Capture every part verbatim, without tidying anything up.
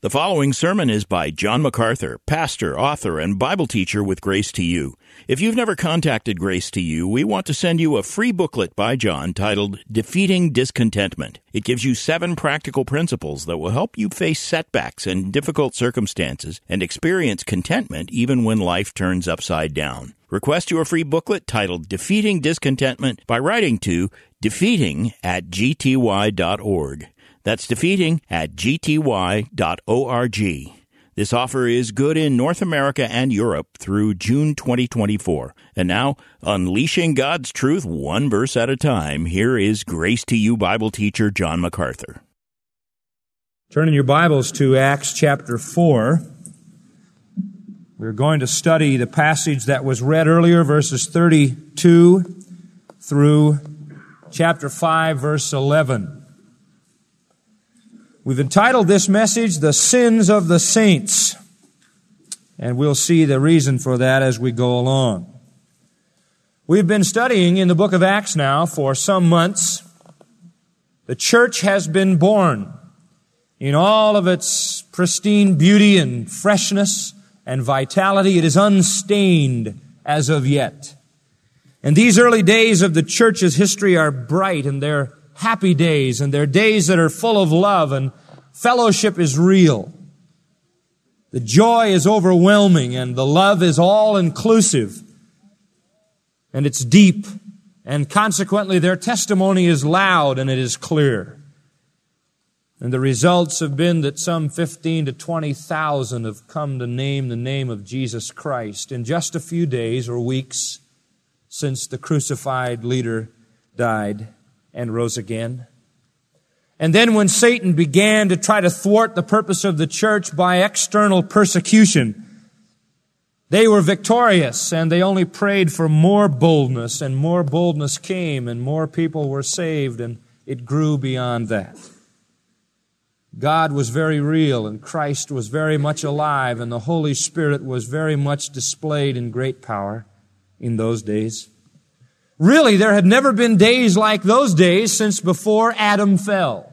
The following sermon is by John MacArthur, pastor, author, and Bible teacher with Grace to You. If you've never contacted Grace to You, we want to send you a free booklet by John titled Defeating Discontentment. It gives you seven practical principles that will help you face setbacks and difficult circumstances and experience contentment even when life turns upside down. Request your free booklet titled Defeating Discontentment by writing to defeating at g t y dot org. That's defeating at g t y dot org. This offer is good in North America and Europe through June twenty twenty-four. And now, unleashing God's truth one verse at a time, here is Grace to You Bible teacher John MacArthur. Turn in your Bibles to Acts chapter four. We're going to study the passage that was read earlier, verses thirty-two through chapter five, verse eleven. We've entitled this message, The Sins of the Saints, and we'll see the reason for that as we go along. We've been studying in the book of Acts now for some months. The church has been born in all of its pristine beauty and freshness and vitality. It is unstained as of yet. And these early days of the church's history are bright, and they're happy days, and they're days that are full of love, and fellowship is real. The joy is overwhelming, and the love is all-inclusive, and it's deep, and consequently their testimony is loud and it is clear. And the results have been that some fifteen to twenty thousand have come to name the name of Jesus Christ in just a few days or weeks since the crucified leader died and rose again. And then when Satan began to try to thwart the purpose of the church by external persecution, they were victorious, and they only prayed for more boldness, and more boldness came, and more people were saved, and it grew beyond that. God was very real, and Christ was very much alive, and the Holy Spirit was very much displayed in great power in those days. Really, there had never been days like those days since before Adam fell.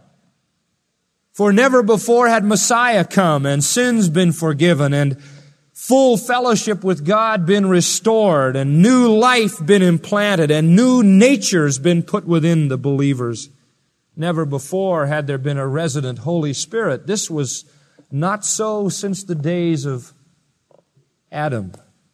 For never before had Messiah come and sins been forgiven and full fellowship with God been restored and new life been implanted and new natures been put within the believers. Never before had there been a resident Holy Spirit. This was not so since the days of Adam.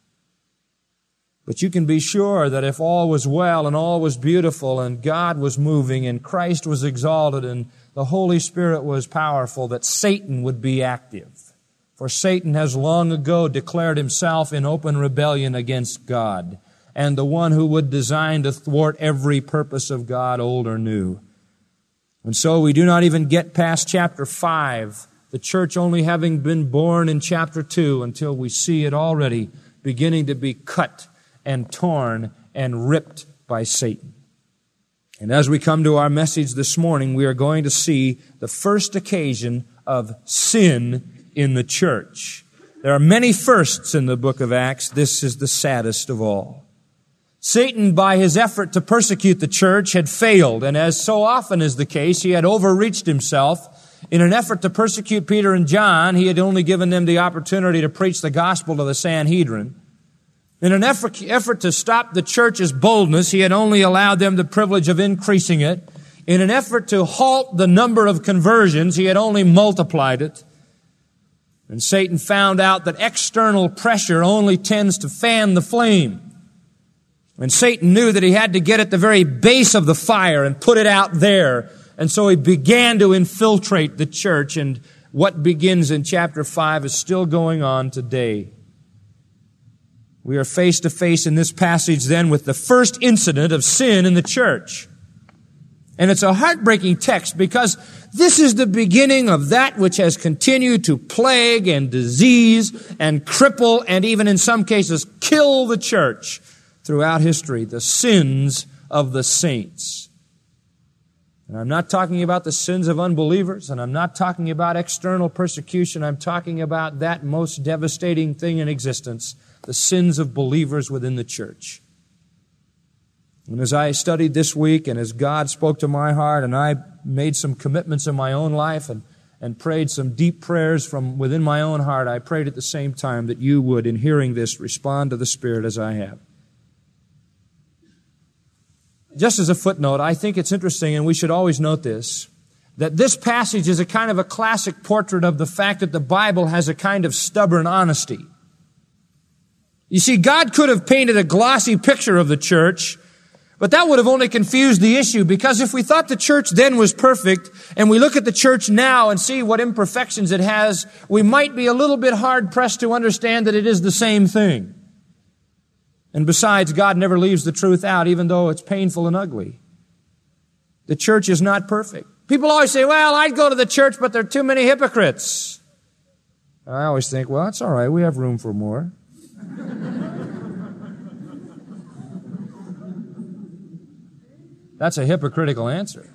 But you can be sure that if all was well and all was beautiful and God was moving and Christ was exalted and the Holy Spirit was powerful, that Satan would be active. For Satan has long ago declared himself in open rebellion against God, and the one who would design to thwart every purpose of God, old or new. And so we do not even get past chapter five, the church only having been born in chapter two, until we see it already beginning to be cut and torn and ripped by Satan. And as we come to our message this morning, we are going to see the first occasion of sin in the church. There are many firsts in the book of Acts. This is the saddest of all. Satan, by his effort to persecute the church, had failed, and as so often is the case, he had overreached himself. In an effort to persecute Peter and John, he had only given them the opportunity to preach the gospel to the Sanhedrin. In an effort, effort to stop the church's boldness, he had only allowed them the privilege of increasing it. In an effort to halt the number of conversions, he had only multiplied it. And Satan found out that external pressure only tends to fan the flame. And Satan knew that he had to get at the very base of the fire and put it out there. And so he began to infiltrate the church. And what begins in chapter five is still going on today. We are face to face in this passage then with the first incident of sin in the church. And it's a heartbreaking text because this is the beginning of that which has continued to plague and disease and cripple and even in some cases kill the church throughout history, the sins of the saints. And I'm not talking about the sins of unbelievers, and I'm not talking about external persecution. I'm talking about that most devastating thing in existence, the sins of believers within the church. And as I studied this week, and as God spoke to my heart, and I made some commitments in my own life, and and prayed some deep prayers from within my own heart, I prayed at the same time that you would, in hearing this, respond to the Spirit as I have. Just as a footnote, I think it's interesting, and we should always note this, that this passage is a kind of a classic portrait of the fact that the Bible has a kind of stubborn honesty. You see, God could have painted a glossy picture of the church, but that would have only confused the issue, because if we thought the church then was perfect, and we look at the church now and see what imperfections it has, we might be a little bit hard-pressed to understand that it is the same thing. And besides, God never leaves the truth out, even though it's painful and ugly. The church is not perfect. People always say, well, I'd go to the church, but there are too many hypocrites. I always think, well, it's all right. We have room for more. That's a hypocritical answer.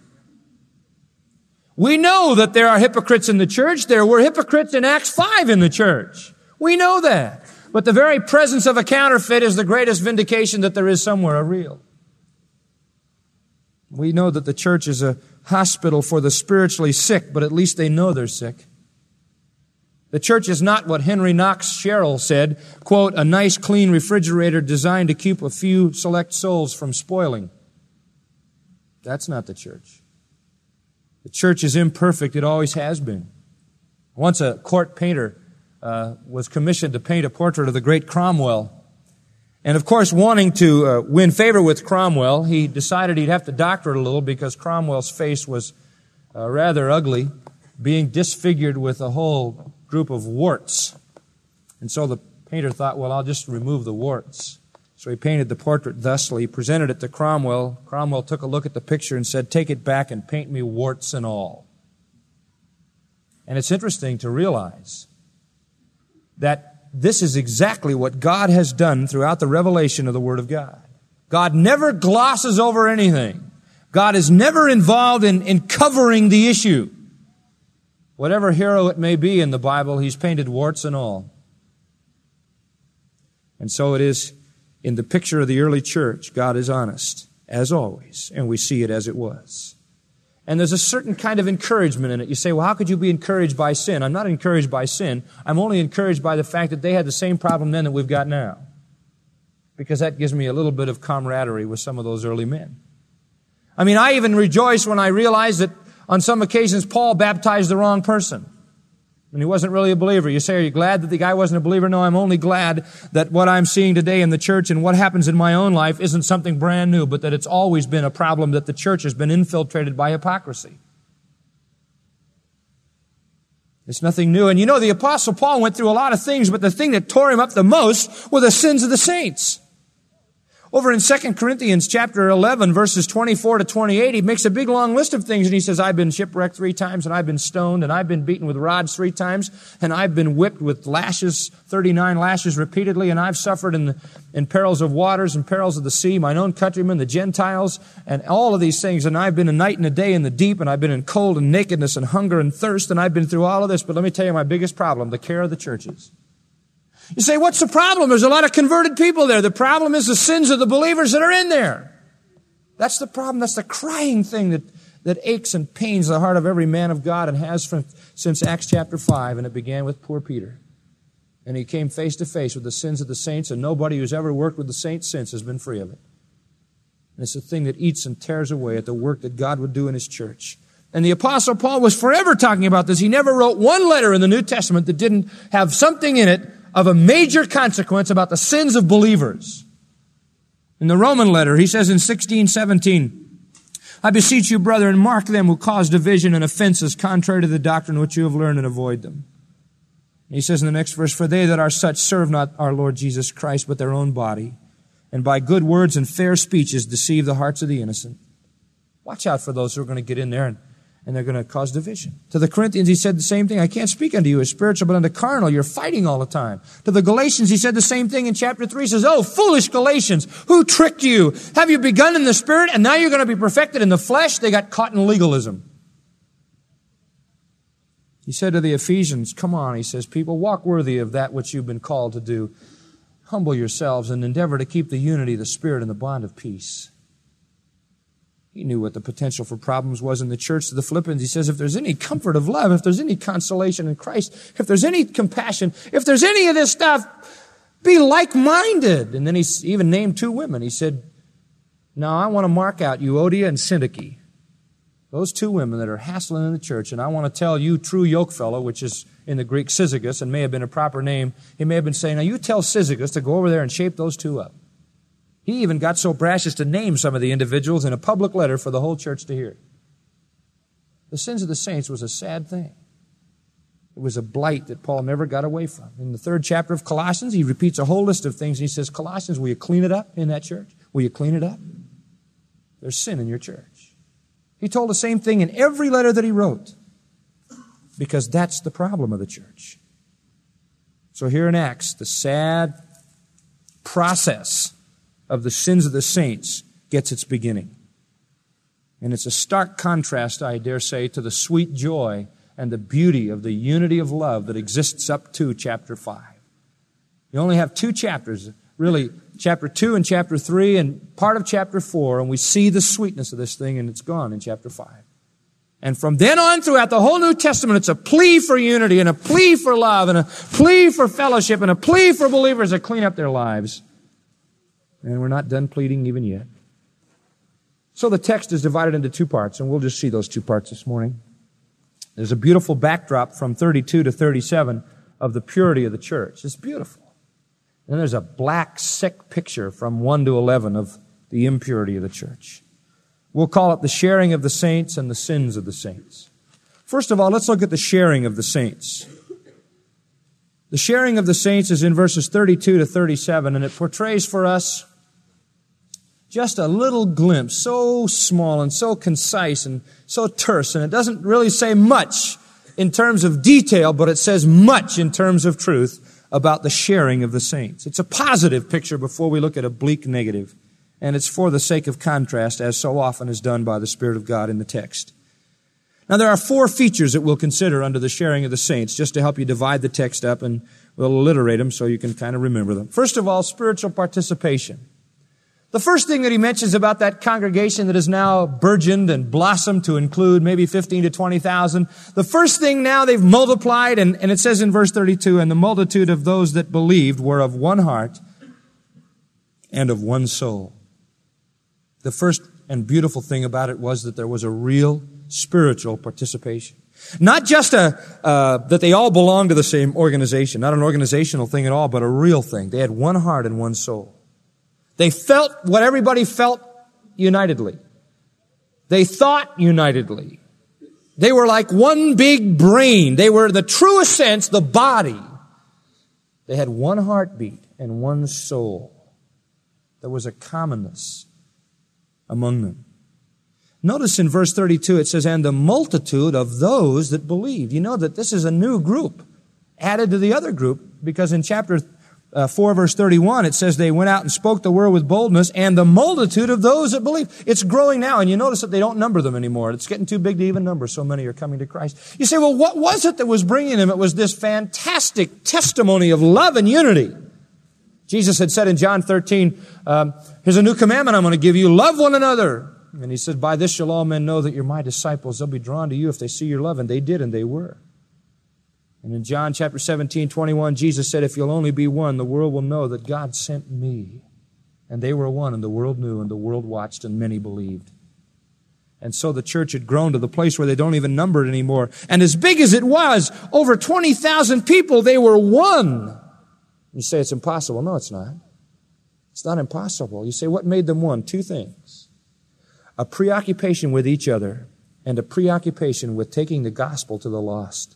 We know that there are hypocrites in the church. There were hypocrites in Acts five in the church. We know that. But the very presence of a counterfeit is the greatest vindication that there is somewhere a real. We know that the church is a hospital for the spiritually sick, but at least they know they're sick. The church is not what Henry Knox Sherrill said, quote, a nice clean refrigerator designed to keep a few select souls from spoiling. That's not the church. The church is imperfect. It always has been. Once a court painter uh, was commissioned to paint a portrait of the great Cromwell. And of course, wanting to uh, win favor with Cromwell, he decided he'd have to doctor it a little because Cromwell's face was uh, rather ugly, being disfigured with a whole group of warts. And so the painter thought, well, I'll just remove the warts. So he painted the portrait thusly, presented it to Cromwell. Cromwell took a look at the picture and said, take it back and paint me warts and all. And it's interesting to realize that this is exactly what God has done throughout the revelation of the Word of God. God never glosses over anything. God is never involved in, in covering the issue. Whatever hero it may be in the Bible, He's painted warts and all. And so it is in the picture of the early church. God is honest, as always, and we see it as it was. And there's a certain kind of encouragement in it. You say, well, how could you be encouraged by sin? I'm not encouraged by sin. I'm only encouraged by the fact that they had the same problem then that we've got now. Because that gives me a little bit of camaraderie with some of those early men. I mean, I even rejoice when I realize that on some occasions Paul baptized the wrong person. And he wasn't really a believer. You say, are you glad that the guy wasn't a believer? No, I'm only glad that what I'm seeing today in the church and what happens in my own life isn't something brand new, but that it's always been a problem that the church has been infiltrated by hypocrisy. It's nothing new. And you know, the Apostle Paul went through a lot of things, but the thing that tore him up the most were the sins of the saints. Over in Second Corinthians chapter eleven, verses twenty-four to twenty-eight, he makes a big long list of things, and he says, I've been shipwrecked three times, and I've been stoned, and I've been beaten with rods three times, and I've been whipped with lashes, thirty-nine lashes repeatedly, and I've suffered in, the, in perils of waters and perils of the sea, mine own countrymen, the Gentiles, and all of these things, and I've been a night and a day in the deep, and I've been in cold and nakedness and hunger and thirst, and I've been through all of this, but let me tell you my biggest problem, the care of the churches. You say, what's the problem? There's a lot of converted people there. The problem is the sins of the believers that are in there. That's the problem. That's the crying thing that, that aches and pains the heart of every man of God and has from, since Acts chapter five, and it began with poor Peter. And he came face to face with the sins of the saints, and nobody who's ever worked with the saints since has been free of it. And it's a thing that eats and tears away at the work that God would do in His church. And the Apostle Paul was forever talking about this. He never wrote one letter in the New Testament that didn't have something in it of a major consequence about the sins of believers. In the Roman letter, he says in sixteen seventeen, I beseech you, brethren, mark them who cause division and offenses contrary to the doctrine which you have learned, and avoid them. And he says in the next verse, for they that are such serve not our Lord Jesus Christ, but their own body, and by good words and fair speeches deceive the hearts of the innocent. Watch out for those who are going to get in there and And they're going to cause division. To the Corinthians, he said the same thing. I can't speak unto you as spiritual, but unto carnal. You're fighting all the time. To the Galatians, he said the same thing in chapter three. He says, oh, foolish Galatians, who tricked you? Have you begun in the Spirit, and now you're going to be perfected in the flesh? They got caught in legalism. He said to the Ephesians, come on, he says, people, walk worthy of that which you've been called to do. Humble yourselves and endeavor to keep the unity of the Spirit in the bond of peace. He knew what the potential for problems was in the church to the Philippians. He says, if there's any comfort of love, if there's any consolation in Christ, if there's any compassion, if there's any of this stuff, be like-minded. And then he even named two women. He said, now I want to mark out Euodia and Syntyche, those two women that are hassling in the church. And I want to tell you, true yoke fellow, which is in the Greek Syzygus and may have been a proper name, he may have been saying, now you tell Syzygus to go over there and shape those two up. He even got so brash as to name some of the individuals in a public letter for the whole church to hear. The sins of the saints was a sad thing. It was a blight that Paul never got away from. In the third chapter of Colossians, he repeats a whole list of things. He says, Colossians, will you clean it up in that church? Will you clean it up? There's sin in your church. He told the same thing in every letter that he wrote, because that's the problem of the church. So here in Acts, the sad process of the sins of the saints gets its beginning. And it's a stark contrast, I dare say, to the sweet joy and the beauty of the unity of love that exists up to chapter five. You only have two chapters, really, chapter two and chapter three and part of chapter four, and we see the sweetness of this thing, and it's gone in chapter five. And from then on throughout the whole New Testament, it's a plea for unity and a plea for love and a plea for fellowship and a plea for believers to clean up their lives. And we're not done pleading even yet. So the text is divided into two parts, and we'll just see those two parts this morning. There's a beautiful backdrop from thirty-two to thirty-seven of the purity of the church. It's beautiful. And then there's a black, sick picture from one to eleven of the impurity of the church. We'll call it the sharing of the saints and the sins of the saints. First of all, let's look at the sharing of the saints. The sharing of the saints is in verses thirty-two to thirty-seven, and it portrays for us just a little glimpse, so small and so concise and so terse, and it doesn't really say much in terms of detail, but it says much in terms of truth about the sharing of the saints. It's a positive picture before we look at a bleak negative, and it's for the sake of contrast, as so often is done by the Spirit of God in the text. Now, there are four features that we'll consider under the sharing of the saints, just to help you divide the text up, and we'll alliterate them so you can kind of remember them. First of all, spiritual participation. The first thing that he mentions about that congregation that is now burgeoned and blossomed to include maybe fifteen to twenty thousand, the first thing now they've multiplied, and, and it says in verse thirty-two, and the multitude of those that believed were of one heart and of one soul. The first and beautiful thing about it was that there was a real spiritual participation. Not just a uh, that they all belonged to the same organization, not an organizational thing at all, but a real thing. They had one heart and one soul. They felt what everybody felt unitedly. They thought unitedly. They were like one big brain. They were, in the truest sense, the body. They had one heartbeat and one soul. There was a commonness among them. Notice in verse thirty-two it says, and the multitude of those that believed. You know that this is a new group added to the other group, because in chapter Uh, four verse thirty-one, it says they went out and spoke the word with boldness, and the multitude of those that believe. It's growing now, and you notice that they don't number them anymore. It's getting too big to even number. So many are coming to Christ. You say, well, what was it that was bringing them? It was this fantastic testimony of love and unity. Jesus had said in John thirteen, um, here's a new commandment I'm going to give you. Love one another. And he said, by this shall all men know that you're my disciples. They'll be drawn to you if they see your love. And they did, and they were. And in John chapter seventeen, twenty-one, Jesus said, if you'll only be one, the world will know that God sent me. And they were one, and the world knew, and the world watched, and many believed. And so the church had grown to the place where they don't even number it anymore. And as big as it was, over twenty thousand people, they were one. You say it's impossible. No, it's not. It's not impossible. You say, what made them one? Two things. A preoccupation with each other, and a preoccupation with taking the gospel to the lost.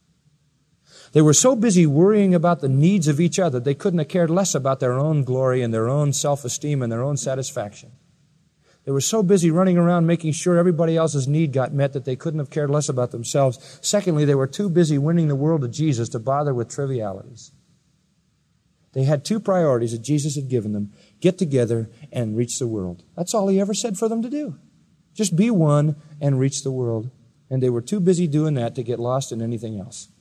They were so busy worrying about the needs of each other, they couldn't have cared less about their own glory and their own self-esteem and their own satisfaction. They were so busy running around making sure everybody else's need got met that they couldn't have cared less about themselves. Secondly, they were too busy winning the world to Jesus to bother with trivialities. They had two priorities that Jesus had given them: get together and reach the world. That's all he ever said for them to do. Just be one and reach the world. And they were too busy doing that to get lost in anything else.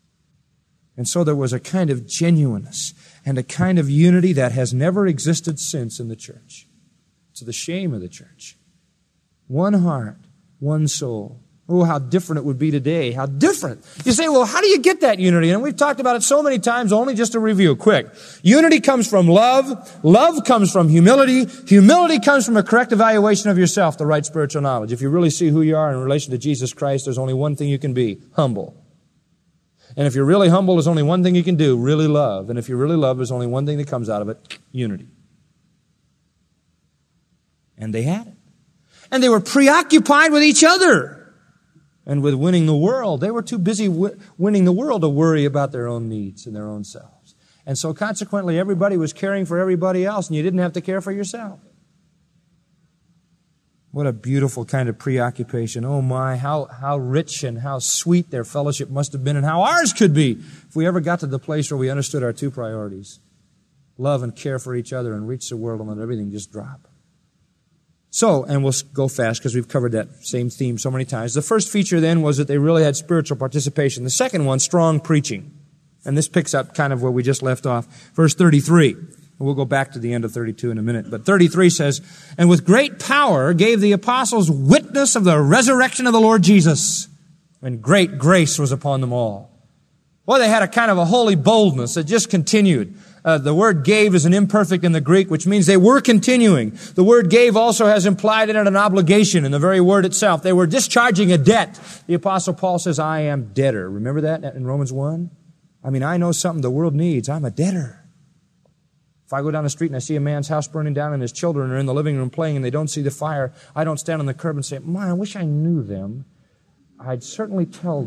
And so there was a kind of genuineness and a kind of unity that has never existed since in the church. To the shame of the church. One heart, one soul. Oh, how different it would be today. How different. You say, well, how do you get that unity? And we've talked about it so many times, only just to review quick. Unity comes from love. Love comes from humility. Humility comes from a correct evaluation of yourself, the right spiritual knowledge. If you really see who you are in relation to Jesus Christ, there's only one thing you can be, humble. And if you're really humble, there's only one thing you can do, really love. And if you really love, there's only one thing that comes out of it, unity. And they had it. And they were preoccupied with each other. And with winning the world. They were too busy w- winning the world to worry about their own needs and their own selves. And so consequently, everybody was caring for everybody else, and you didn't have to care for yourself. What a beautiful kind of preoccupation. Oh my, how, how rich and how sweet their fellowship must have been, and how ours could be if we ever got to the place where we understood our two priorities. Love and care for each other and reach the world and let everything just drop. So, and we'll go fast because we've covered that same theme so many times. The first feature then was that they really had spiritual participation. The second one, strong preaching. And this picks up kind of where we just left off. Verse thirty-three. And we'll go back to the end of thirty-two in a minute. But thirty-three says, and with great power gave the apostles witness of the resurrection of the Lord Jesus. And great grace was upon them all. Well, they had a kind of a holy boldness that just continued. Uh, the word gave is an imperfect in the Greek, which means they were continuing. The word gave also has implied in it an obligation in the very word itself. They were discharging a debt. The Apostle Paul says, I am debtor. Remember that in Romans one? I mean, I know something the world needs. I'm a debtor. If I go down the street and I see a man's house burning down and his children are in the living room playing and they don't see the fire, I don't stand on the curb and say, man, I wish I knew them. I'd certainly tell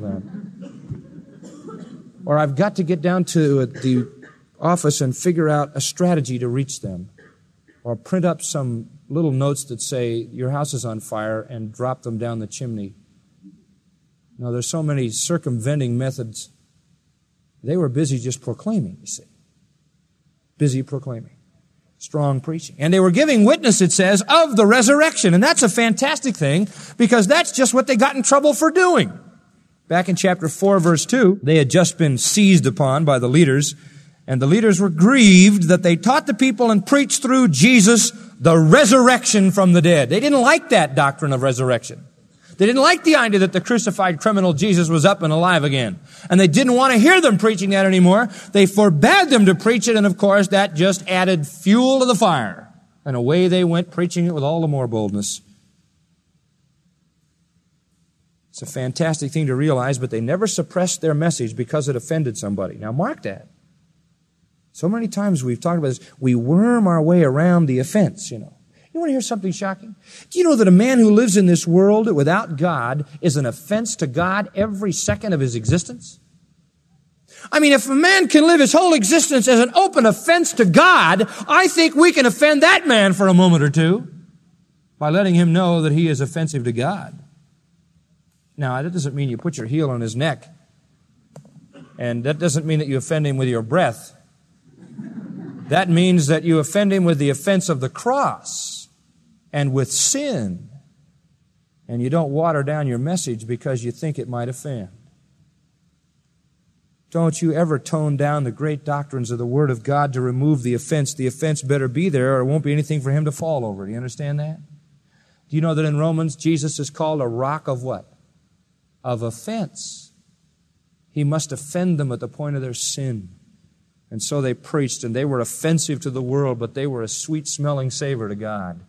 them. Or I've got to get down to the office and figure out a strategy to reach them. Or print up some little notes that say, your house is on fire, and drop them down the chimney. Now, there's so many circumventing methods. They were busy just proclaiming, you see. Busy proclaiming. Strong preaching. And they were giving witness, it says, of the resurrection. And that's a fantastic thing, because that's just what they got in trouble for doing. Back in chapter four, verse two, they had just been seized upon by the leaders. And the leaders were grieved that they taught the people and preached through Jesus the resurrection from the dead. They didn't like that doctrine of resurrection. They didn't like the idea that the crucified criminal Jesus was up and alive again. And they didn't want to hear them preaching that anymore. They forbade them to preach it, and of course that just added fuel to the fire. And away they went preaching it with all the more boldness. It's a fantastic thing to realize, but they never suppressed their message because it offended somebody. Now mark that. So many times we've talked about this. We worm our way around the offense, you know. You want to hear something shocking? Do you know that a man who lives in this world without God is an offense to God every second of his existence? I mean, if a man can live his whole existence as an open offense to God, I think we can offend that man for a moment or two by letting him know that he is offensive to God. Now, that doesn't mean you put your heel on his neck. And that doesn't mean that you offend him with your breath. That means that you offend him with the offense of the cross and with sin. And you don't water down your message because you think it might offend. Don't you ever tone down the great doctrines of the Word of God to remove the offense. The offense better be there, or it won't be anything for him to fall over. Do you understand that? Do you know that in Romans, Jesus is called a rock of what? Of offense. He must offend them at the point of their sin. And so they preached, and they were offensive to the world, but they were a sweet-smelling savor to God.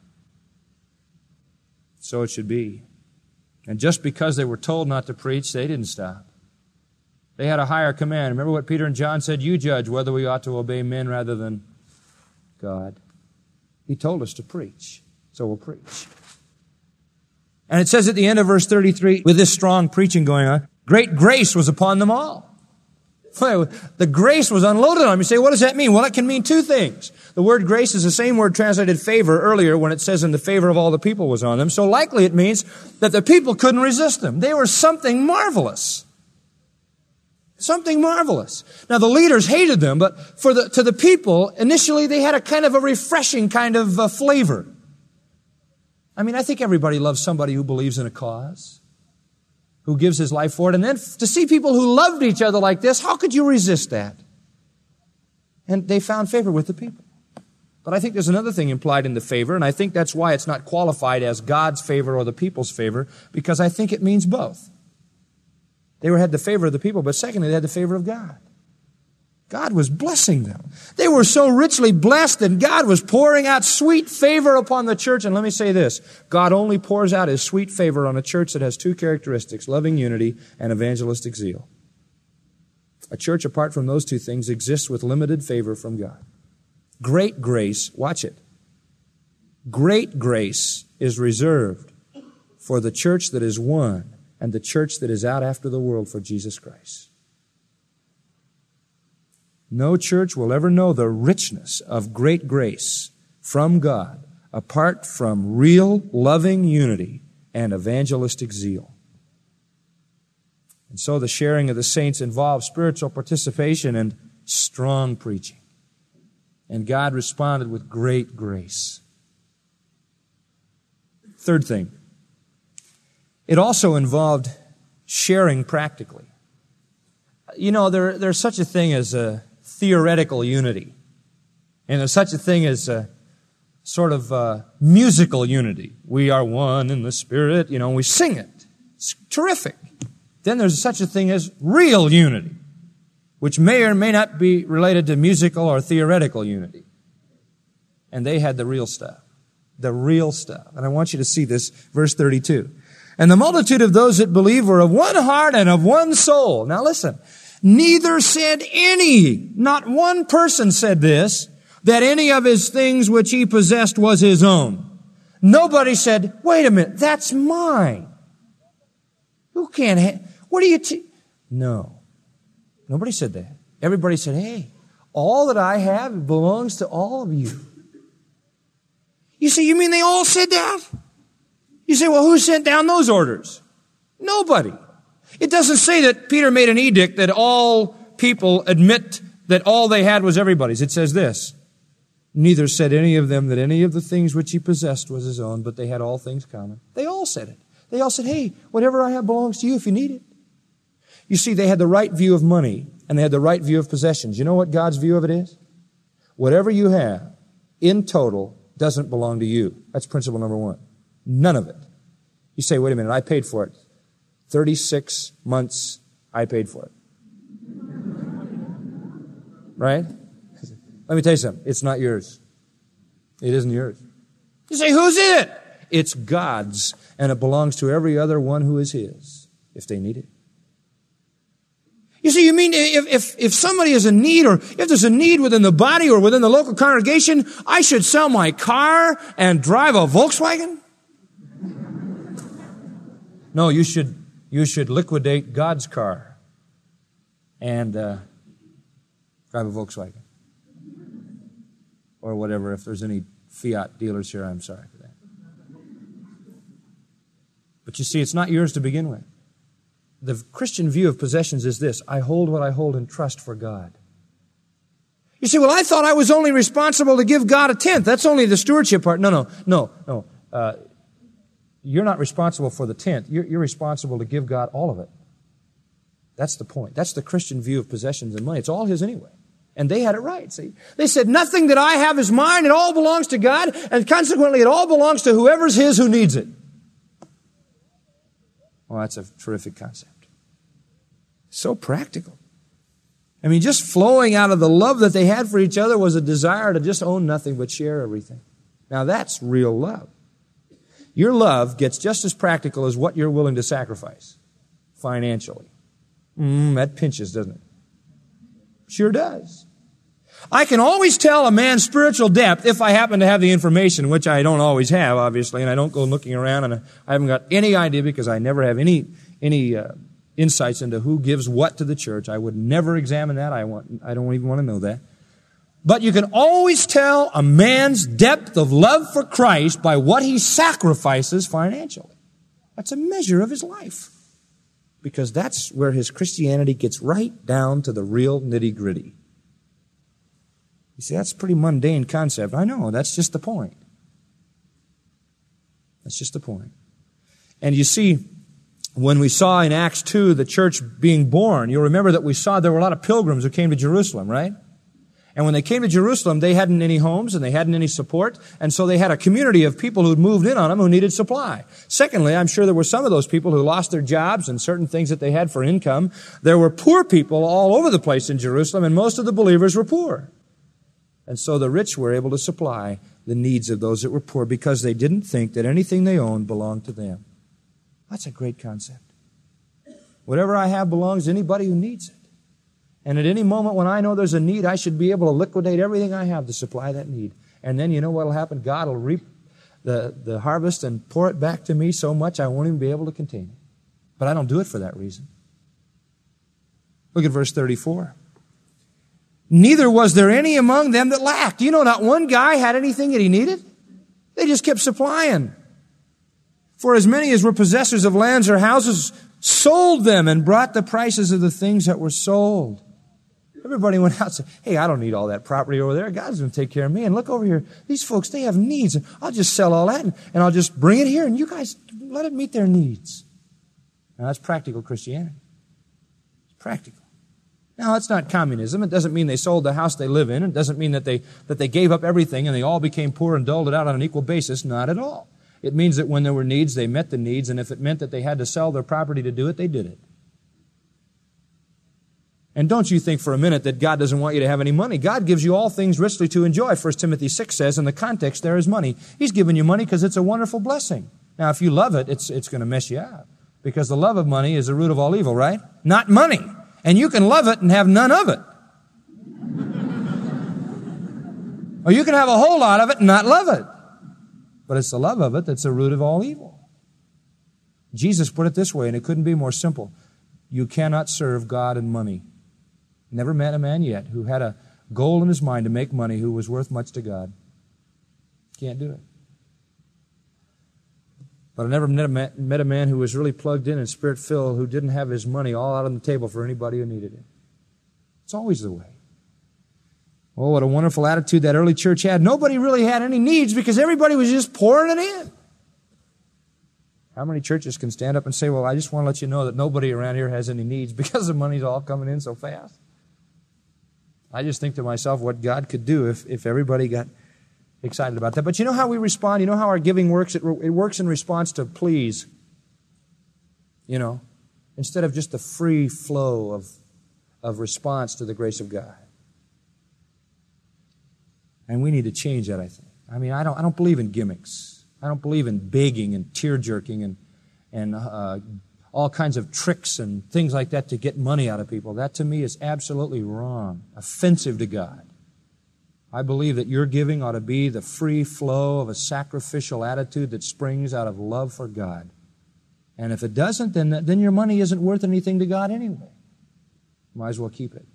So it should be. And just because they were told not to preach, they didn't stop. They had a higher command. Remember what Peter and John said? You judge whether we ought to obey men rather than God. He told us to preach, so we'll preach. And it says at the end of verse thirty-three, with this strong preaching going on, great grace was upon them all. The grace was unloaded on them. You say, what does that mean? Well, it can mean two things. The word grace is the same word translated favor earlier when it says in the favor of all the people was on them. So likely it means that the people couldn't resist them. They were something marvelous. Something marvelous. Now, the leaders hated them, but for the, to the people, initially they had a kind of a refreshing kind of uh, flavor. I mean, I think everybody loves somebody who believes in a cause, who gives his life for it. And then to see people who loved each other like this, how could you resist that? And they found favor with the people. But I think there's another thing implied in the favor, and I think that's why it's not qualified as God's favor or the people's favor, because I think it means both. They were, had the favor of the people, but secondly, they had the favor of God. God was blessing them. They were so richly blessed that God was pouring out sweet favor upon the church. And let me say this, God only pours out His sweet favor on a church that has two characteristics, loving unity and evangelistic zeal. A church apart from those two things exists with limited favor from God. Great grace, watch it, great grace is reserved for the church that is one and the church that is out after the world for Jesus Christ. No church will ever know the richness of great grace from God apart from real loving unity and evangelistic zeal. And so the sharing of the saints involves spiritual participation and strong preaching. And God responded with great grace. Third thing, it also involved sharing practically. You know, there, there's such a thing as a theoretical unity. And there's such a thing as a sort of uh, musical unity. We are one in the Spirit, you know, we sing it. It's terrific. Then there's such a thing as real unity, which may or may not be related to musical or theoretical unity. And they had the real stuff. The real stuff. And I want you to see this, verse thirty-two. And the multitude of those that believe were of one heart and of one soul. Now listen. Neither said any, not one person said this, that any of his things which he possessed was his own. Nobody said, wait a minute, that's mine. Who can't have, what do you, t-? No. Nobody said that. Everybody said, hey, all that I have belongs to all of you. You say, you mean they all said that? You say, well, who sent down those orders? Nobody. It doesn't say that Peter made an edict that all people admit that all they had was everybody's. It says this, neither said any of them that any of the things which he possessed was his own, but they had all things common. They all said it. They all said, hey, whatever I have belongs to you if you need it. You see, they had the right view of money and they had the right view of possessions. You know what God's view of it is? Whatever you have in total doesn't belong to you. That's principle number one. None of it. You say, wait a minute, I paid for it. thirty-six months, I paid for it. Right? Let me tell you something. It's not yours. It isn't yours. You say, whose is it? It's God's, and it belongs to every other one who is His, if they need it. You see, you mean if, if, if somebody is in need, or if there's a need within the body or within the local congregation, I should sell my car and drive a Volkswagen? No, you should You should liquidate God's car and uh, drive a Volkswagen. Or whatever. If there's any Fiat dealers here, I'm sorry for that. But you see, it's not yours to begin with. The Christian view of possessions is this: I hold what I hold in trust for God. You say, well, I thought I was only responsible to give God a tenth. That's only the stewardship part. No, no, no, no. Uh, You're not responsible for the tenth. You're, you're responsible to give God all of it. That's the point. That's the Christian view of possessions and money. It's all His anyway. And they had it right, see. They said, nothing that I have is mine. It all belongs to God. And consequently, it all belongs to whoever's His who needs it. Well, that's a terrific concept. So practical. I mean, just flowing out of the love that they had for each other was a desire to just own nothing but share everything. Now, that's real love. Your love gets just as practical as what you're willing to sacrifice financially. Mm, that pinches, doesn't it? Sure does. I can always tell a man's spiritual depth if I happen to have the information, which I don't always have, obviously, and I don't go looking around, and I haven't got any idea because I never have any any uh, insights into who gives what to the church. I would never examine that. I want. I don't even want to know that. But you can always tell a man's depth of love for Christ by what he sacrifices financially. That's a measure of his life. Because that's where his Christianity gets right down to the real nitty-gritty. You see, that's a pretty mundane concept. I know, that's just the point. That's just the point. And you see, when we saw in Acts two the church being born, you'll remember that we saw there were a lot of pilgrims who came to Jerusalem, right? And when they came to Jerusalem, they hadn't any homes and they hadn't any support. And so they had a community of people who'd moved in on them who needed supply. Secondly, I'm sure there were some of those people who lost their jobs and certain things that they had for income. There were poor people all over the place in Jerusalem, and most of the believers were poor. And so the rich were able to supply the needs of those that were poor because they didn't think that anything they owned belonged to them. That's a great concept. Whatever I have belongs to anybody who needs it. And at any moment when I know there's a need, I should be able to liquidate everything I have to supply that need. And then you know what will happen? God will reap the, the harvest and pour it back to me so much I won't even be able to contain it. But I don't do it for that reason. Look at verse thirty-four. Neither was there any among them that lacked. You know, not one guy had anything that he needed. They just kept supplying. For as many as were possessors of lands or houses sold them and brought the prices of the things that were sold. Everybody went out and said, hey, I don't need all that property over there. God's going to take care of me. And look over here. These folks, they have needs. And I'll just sell all that and, and I'll just bring it here and you guys let it meet their needs. Now, that's practical Christianity. It's practical. Now, that's not communism. It doesn't mean they sold the house they live in. It doesn't mean that they, that they gave up everything and they all became poor and doled it out on an equal basis. Not at all. It means that when there were needs, they met the needs. And if it meant that they had to sell their property to do it, they did it. And don't you think for a minute that God doesn't want you to have any money. God gives you all things richly to enjoy. First Timothy six says, in the context there is money. He's given you money because it's a wonderful blessing. Now, if you love it, it's, it's going to mess you up. Because the love of money is the root of all evil, right? Not money. And you can love it and have none of it. Or you can have a whole lot of it and not love it. But it's the love of it that's the root of all evil. Jesus put it this way, and it couldn't be more simple. You cannot serve God and money. Never met a man yet who had a goal in his mind to make money who was worth much to God. Can't do it. But I never met a man, met a man who was really plugged in and spirit-filled who didn't have his money all out on the table for anybody who needed it. It's always the way. Oh, what a wonderful attitude that early church had. Nobody really had any needs because everybody was just pouring it in. How many churches can stand up and say, well, I just want to let you know that nobody around here has any needs because the money's all coming in so fast? I just think to myself what God could do if, if everybody got excited about that. But you know how we respond? You know how our giving works? It, it works in response to please. You know, instead of just the free flow of, of response to the grace of God. And we need to change that, I think. I mean, I don't, I don't believe in gimmicks. I don't believe in begging and tear-jerking and, and uh, all kinds of tricks and things like that to get money out of people. That, to me, is absolutely wrong, offensive to God. I believe that your giving ought to be the free flow of a sacrificial attitude that springs out of love for God. And if it doesn't, then, then your money isn't worth anything to God anyway. Might as well keep it.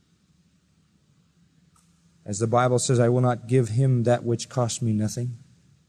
As the Bible says, I will not give him that which cost me nothing.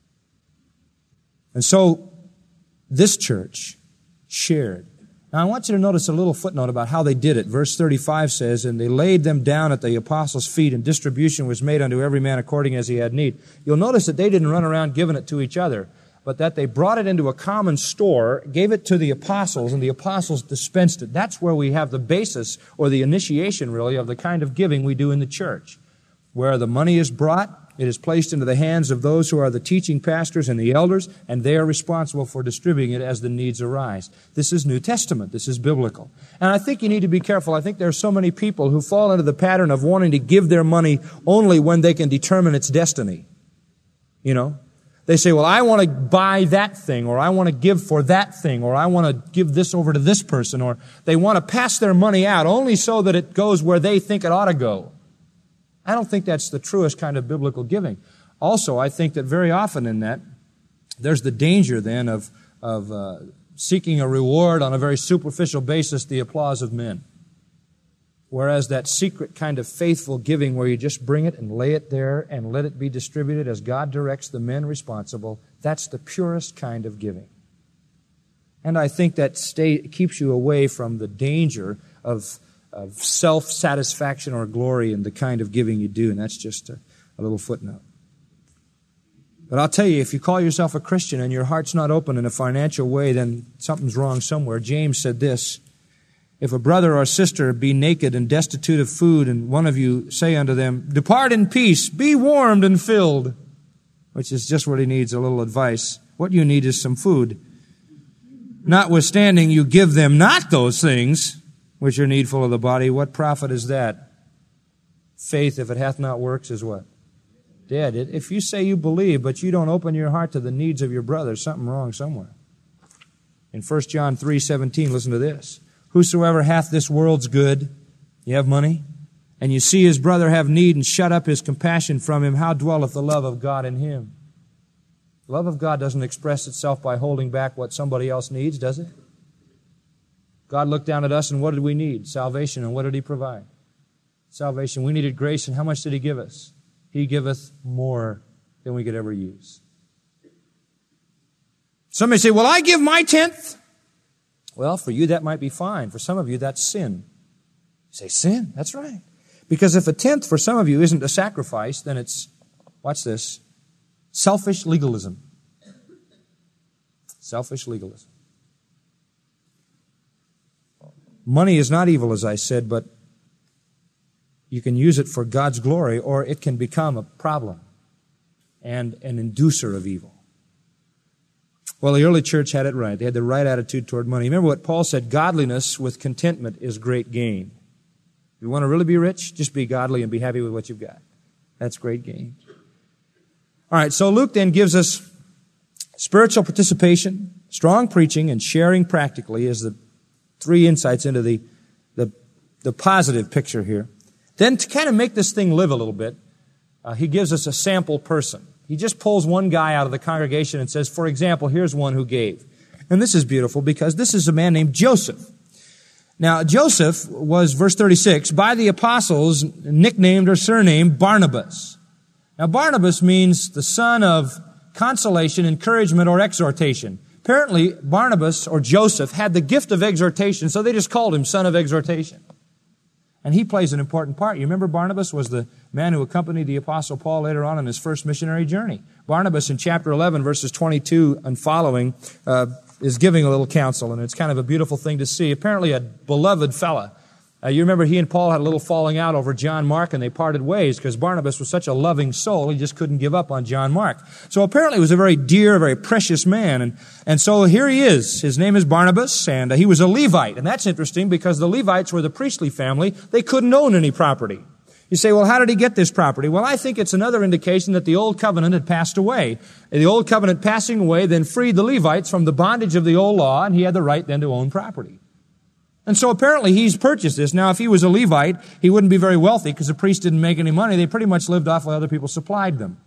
And so, this church shared. Now, I want you to notice a little footnote about how they did it. Verse thirty-five says, and they laid them down at the apostles' feet, and distribution was made unto every man according as he had need. You'll notice that they didn't run around giving it to each other, but that they brought it into a common store, gave it to the apostles, and the apostles dispensed it. That's where we have the basis, or the initiation, really, of the kind of giving we do in the church. Where the money is brought, it is placed into the hands of those who are the teaching pastors and the elders, and they are responsible for distributing it as the needs arise. This is New Testament. This is biblical. And I think you need to be careful. I think there are so many people who fall into the pattern of wanting to give their money only when they can determine its destiny. You know? They say, well, I want to buy that thing, or I want to give for that thing, or I want to give this over to this person, or they want to pass their money out only so that it goes where they think it ought to go. I don't think that's the truest kind of biblical giving. Also, I think that very often in that, there's the danger then of, of uh, seeking a reward on a very superficial basis, the applause of men. Whereas that secret kind of faithful giving where you just bring it and lay it there and let it be distributed as God directs the men responsible, that's the purest kind of giving. And I think that stay, keeps you away from the danger of of self-satisfaction or glory in the kind of giving you do, and that's just a, a little footnote. But I'll tell you, if you call yourself a Christian and your heart's not open in a financial way, then something's wrong somewhere. James said this If a brother or sister be naked and destitute of food, and one of you say unto them, depart in peace, be warmed and filled, which is just what he needs, a little advice. What you need is some food. Notwithstanding, you give them not those things which are needful of the body. What profit is that? Faith, if it hath not works, is what? Dead. If you say you believe, but you don't open your heart to the needs of your brother, something wrong somewhere. In First John three seventeen, listen to this. Whosoever hath this world's good, you have money, and you see his brother have need and shut up his compassion from him, how dwelleth the love of God in him? The love of God doesn't express itself by holding back what somebody else needs, does it? God looked down at us, and what did we need? Salvation, and what did He provide? Salvation. We needed grace, and how much did He give us? He giveth more than we could ever use. Somebody say, well, I give my tenth. Well, for you that might be fine. For some of you, that's sin. You say, sin? That's right. Because if a tenth for some of you isn't a sacrifice, then it's, watch this, selfish legalism. Selfish legalism. Money is not evil, as I said, but you can use it for God's glory, or it can become a problem and an inducer of evil. Well, the early church had it right. They had the right attitude toward money. Remember what Paul said, godliness with contentment is great gain. If you want to really be rich, just be godly and be happy with what you've got. That's great gain. All right, so Luke then gives us spiritual participation, strong preaching, and sharing practically as the three insights into the, the, the positive picture here. Then to kind of make this thing live a little bit, uh, he gives us a sample person. He just pulls one guy out of the congregation and says, for example, here's one who gave. And this is beautiful because this is a man named Joseph. Now, Joseph was, verse thirty-six, by the apostles nicknamed or surnamed Barnabas. Now, Barnabas means the son of consolation, encouragement, or exhortation. Apparently, Barnabas or Joseph had the gift of exhortation, so they just called him son of exhortation. And he plays an important part. You remember Barnabas was the man who accompanied the Apostle Paul later on in his first missionary journey. Barnabas in chapter eleven, verses twenty-two and following, uh, is giving a little counsel, and it's kind of a beautiful thing to see. Apparently a beloved fella. Uh, you remember he and Paul had a little falling out over John Mark, and they parted ways because Barnabas was such a loving soul, he just couldn't give up on John Mark. So apparently he was a very dear, very precious man. And, and so here he is. His name is Barnabas, and uh, he was a Levite. And that's interesting because the Levites were the priestly family. They couldn't own any property. You say, well, how did he get this property? Well, I think it's another indication that the old covenant had passed away. And the old covenant passing away then freed the Levites from the bondage of the old law, and he had the right then to own property. And so apparently he's purchased this. Now, if he was a Levite, he wouldn't be very wealthy because the priest didn't make any money. They pretty much lived off what other people supplied them.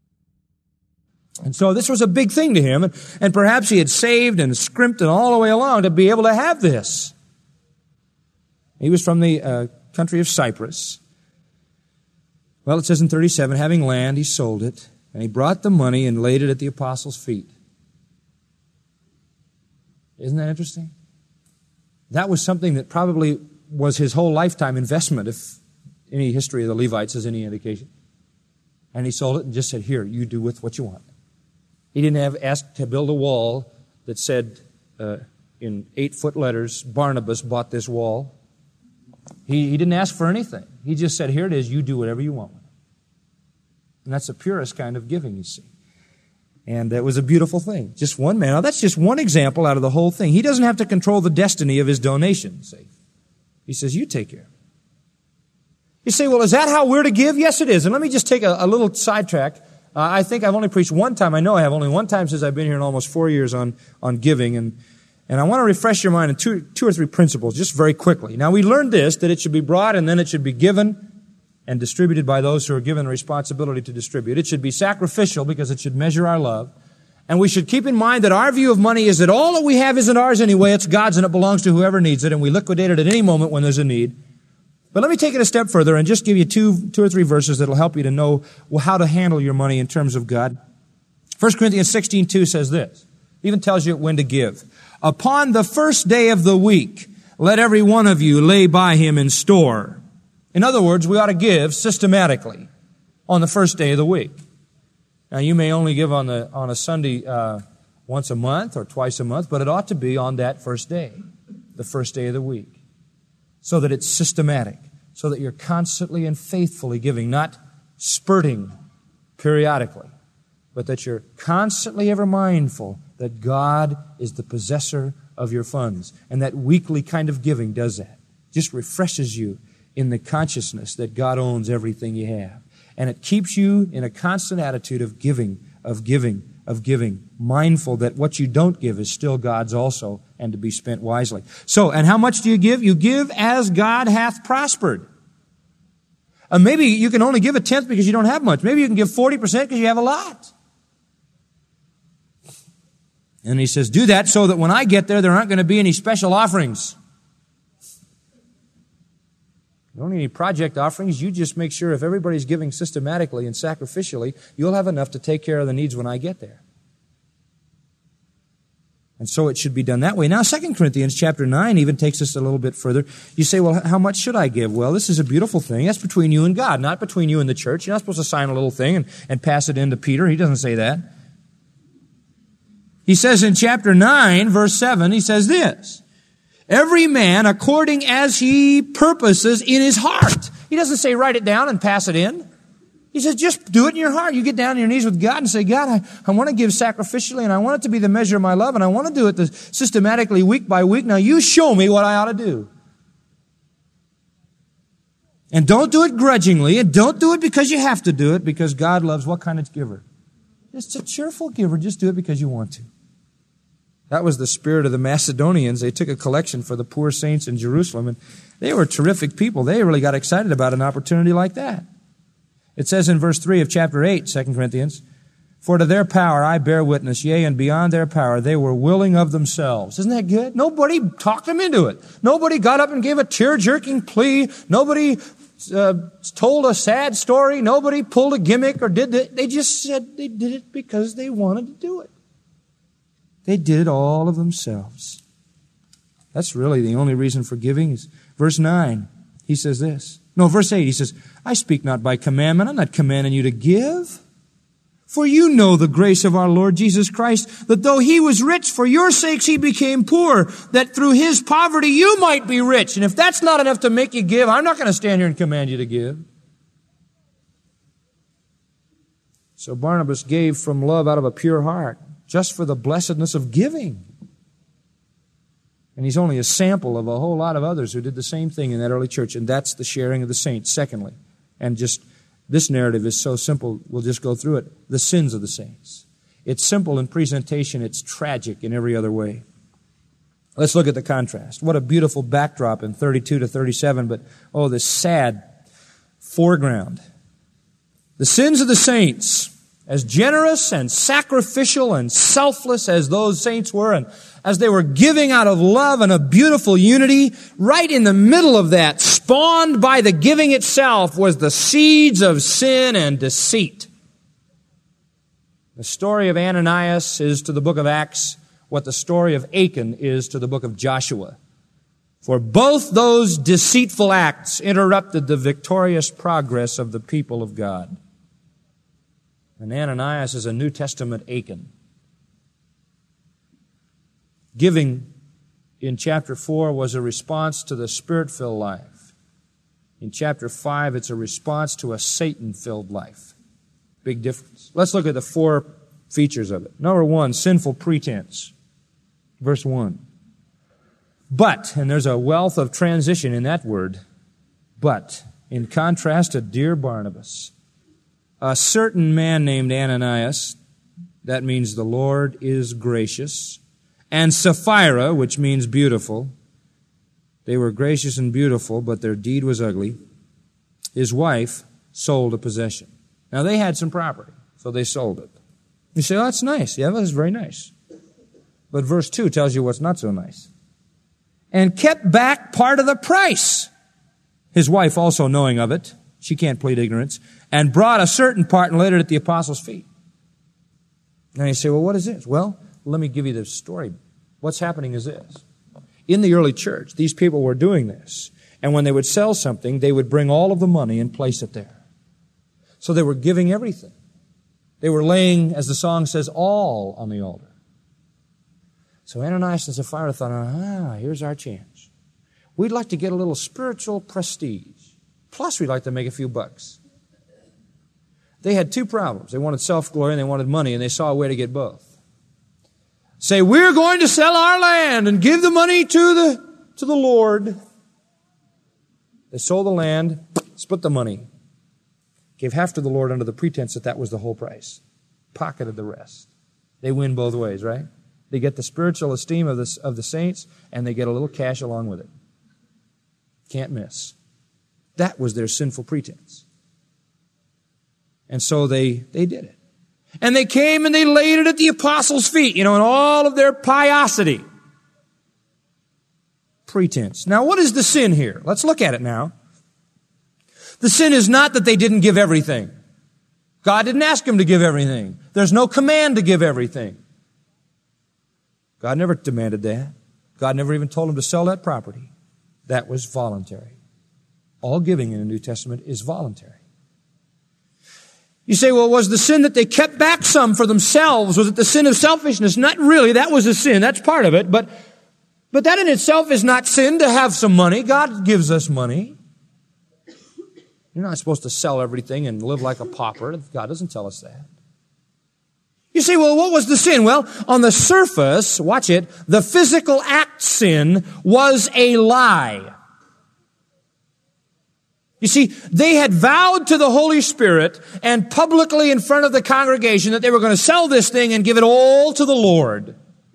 And so this was a big thing to him. And, and perhaps he had saved and scrimped and all the way along to be able to have this. He was from the uh, country of Cyprus. Well, it says in thirty-seven, having land, he sold it, and he brought the money and laid it at the apostles' feet. Isn't that interesting? That was something that probably was his whole lifetime investment, if any history of the Levites is any indication. And he sold it and just said, here, you do with what you want. He didn't have asked to build a wall that said uh, in eight-foot letters, Barnabas bought this wall. He, he didn't ask for anything. He just said, here it is, you do whatever you want with it. And that's the purest kind of giving, you see. And it was a beautiful thing. Just one man. Now, that's just one example out of the whole thing. He doesn't have to control the destiny of his donation, see. He says, you take care. You say, well, is that how we're to give? Yes, it is. And let me just take a, a little sidetrack. Uh, I think I've only preached one time. I know I have only one time since I've been here in almost four years on, on giving. And, and I want to refresh your mind on two, two or three principles just very quickly. Now, we learned this, that it should be brought and then it should be given and distributed by those who are given the responsibility to distribute. It should be sacrificial because it should measure our love. And we should keep in mind that our view of money is that all that we have isn't ours anyway, it's God's and it belongs to whoever needs it, and we liquidate it at any moment when there's a need. But let me take it a step further and just give you two, two or three verses that will help you to know how to handle your money in terms of God. First Corinthians sixteen two says this. It even tells you when to give. Upon the first day of the week, let every one of you lay by him in store. In other words, we ought to give systematically on the first day of the week. Now, you may only give on the on a Sunday uh, once a month or twice a month, but it ought to be on that first day, the first day of the week. so that it's systematic, so that you're constantly and faithfully giving, not spurting periodically, but that you're constantly ever mindful that God is the possessor of your funds. And that weekly kind of giving does that. Just refreshes you in the consciousness that God owns everything you have. And it keeps you in a constant attitude of giving, of giving, of giving, mindful that what you don't give is still God's also, and to be spent wisely. So, and how much do you give? You give as God hath prospered. Uh, maybe you can only give a tenth because you don't have much. Maybe you can give forty percent because you have a lot. And he says, do that so that when I get there, there aren't going to be any special offerings. You don't need any project offerings. You just make sure if everybody's giving systematically and sacrificially, you'll have enough to take care of the needs when I get there. And so it should be done that way. Now, Second Corinthians chapter nine even takes us a little bit further. You say, well, how much should I give? Well, this is a beautiful thing. That's between you and God, not between you and the church. You're not supposed to sign a little thing and, and pass it in to Peter. He doesn't say that. He says in chapter nine, verse seven, he says this, every man according as he purposes in his heart. He doesn't say write it down and pass it in. He says just do it in your heart. You get down on your knees with God and say, God, I, I want to give sacrificially and I want it to be the measure of my love and I want to do it the, systematically week by week. Now you show me what I ought to do. And don't do it grudgingly and don't do it because you have to do it, because God loves what kind of giver? Just a cheerful giver. Just do it because you want to. That was the spirit of the Macedonians. They took a collection for the poor saints in Jerusalem, and they were terrific people. They really got excited about an opportunity like that. It says in verse three of chapter eight, Second Corinthians, for to their power I bear witness, yea, and beyond their power they were willing of themselves. Isn't that good? Nobody talked them into it. Nobody got up and gave a tear-jerking plea. Nobody uh, told a sad story. Nobody pulled a gimmick or did that. They just said they did it because they wanted to do it. They did it all of themselves. That's really the only reason for giving. Is verse nine. He says this. No, verse eight. He says, I speak not by commandment. I'm not commanding you to give. For you know the grace of our Lord Jesus Christ, that though he was rich, for your sakes he became poor, that through his poverty you might be rich. And if that's not enough to make you give, I'm not going to stand here and command you to give. So Barnabas gave from love out of a pure heart, just for the blessedness of giving. And he's only a sample of a whole lot of others who did the same thing in that early church, and that's the sharing of the saints, secondly. And just, this narrative is so simple, we'll just go through it. The sins of the saints. It's simple in presentation, it's tragic in every other way. Let's look at the contrast. What a beautiful backdrop in thirty-two to thirty-seven, but oh, this sad foreground. The sins of the saints, as generous and sacrificial and selfless as those saints were, and as they were giving out of love and a beautiful unity, right in the middle of that, spawned by the giving itself, was the seeds of sin and deceit. The story of Ananias is to the book of Acts what the story of Achan is to the book of Joshua. For both those deceitful acts interrupted the victorious progress of the people of God. And Ananias is a New Testament Achan. Giving in chapter four was a response to the Spirit-filled life. In chapter five, it's a response to a Satan-filled life. Big difference. Let's look at the four features of it. Number one, sinful pretense. Verse one. But, and there's a wealth of transition in that word, but, in contrast to dear Barnabas, a certain man named Ananias, that means the Lord is gracious, and Sapphira, which means beautiful. They were gracious and beautiful, but their deed was ugly. His wife sold a possession. Now, they had some property, so they sold it. You say, oh, that's nice. Yeah, that's very nice. But verse two tells you what's not so nice. And kept back part of the price. His wife also knowing of it, she can't plead ignorance, and brought a certain part and laid it at the apostles' feet. Now you say, well, what is this? Well, let me give you the story. What's happening is this. In the early church, these people were doing this. And when they would sell something, they would bring all of the money and place it there. So they were giving everything. They were laying, as the song says, all on the altar. So Ananias and Sapphira thought, ah, here's our chance. We'd like to get a little spiritual prestige. Plus, we'd like to make a few bucks. They had two problems. They wanted self-glory and they wanted money, and they saw a way to get both. Say, we're going to sell our land and give the money to the, to the Lord. They sold the land, split the money, gave half to the Lord under the pretense that that was the whole price, pocketed the rest. They win both ways, right? They get the spiritual esteem of the, of the saints, and they get a little cash along with it. Can't miss. That was their sinful pretense. And so they, they did it. And they came and they laid it at the apostles' feet, you know, in all of their piosity. Pretense. Now, what is the sin here? Let's look at it now. The sin is not that they didn't give everything. God didn't ask them to give everything. There's no command to give everything. God never demanded that. God never even told them to sell that property. That was voluntary. All giving in the New Testament is voluntary. You say, well, was the sin that they kept back some for themselves? Was it the sin of selfishness? Not really. That was a sin. That's part of it. But, but that in itself is not sin to have some money. God gives us money. You're not supposed to sell everything and live like a pauper. God doesn't tell us that. You say, well, what was the sin? Well, on the surface, watch it, the physical act sin was a lie. You see, they had vowed to the Holy Spirit and publicly in front of the congregation that they were going to sell this thing and give it all to the Lord.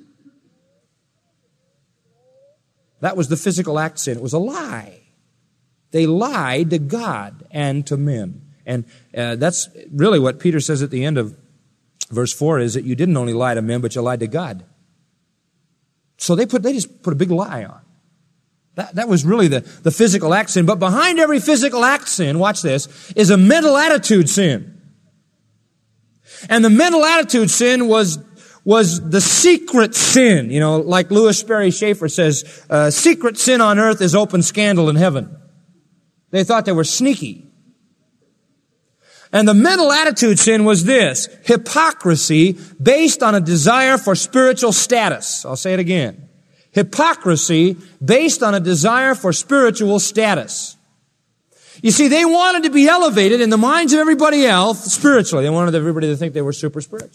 That was the physical act sin. It was a lie. They lied to God and to men. And uh, that's really what Peter says at the end of verse four, is that you didn't only lie to men, but you lied to God. So they put they just put a big lie on. That, that was really the, the physical act sin. But behind every physical act sin, watch this, is a mental attitude sin. And the mental attitude sin was, was the secret sin. You know, like Louis Sperry Schaefer says, uh, secret sin on earth is open scandal in heaven. They thought they were sneaky. And the mental attitude sin was this, hypocrisy based on a desire for spiritual status. I'll say it again. Hypocrisy based on a desire for spiritual status. You see, they wanted to be elevated in the minds of everybody else spiritually. They wanted everybody to think they were super spiritual.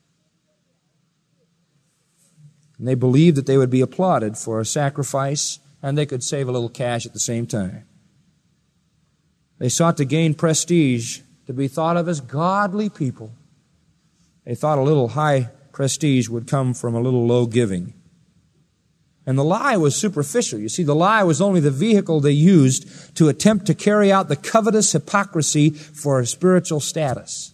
And they believed that they would be applauded for a sacrifice and they could save a little cash at the same time. They sought to gain prestige, to be thought of as godly people. They thought a little high prestige would come from a little low giving. And the lie was superficial. You see, the lie was only the vehicle they used to attempt to carry out the covetous hypocrisy for a spiritual status.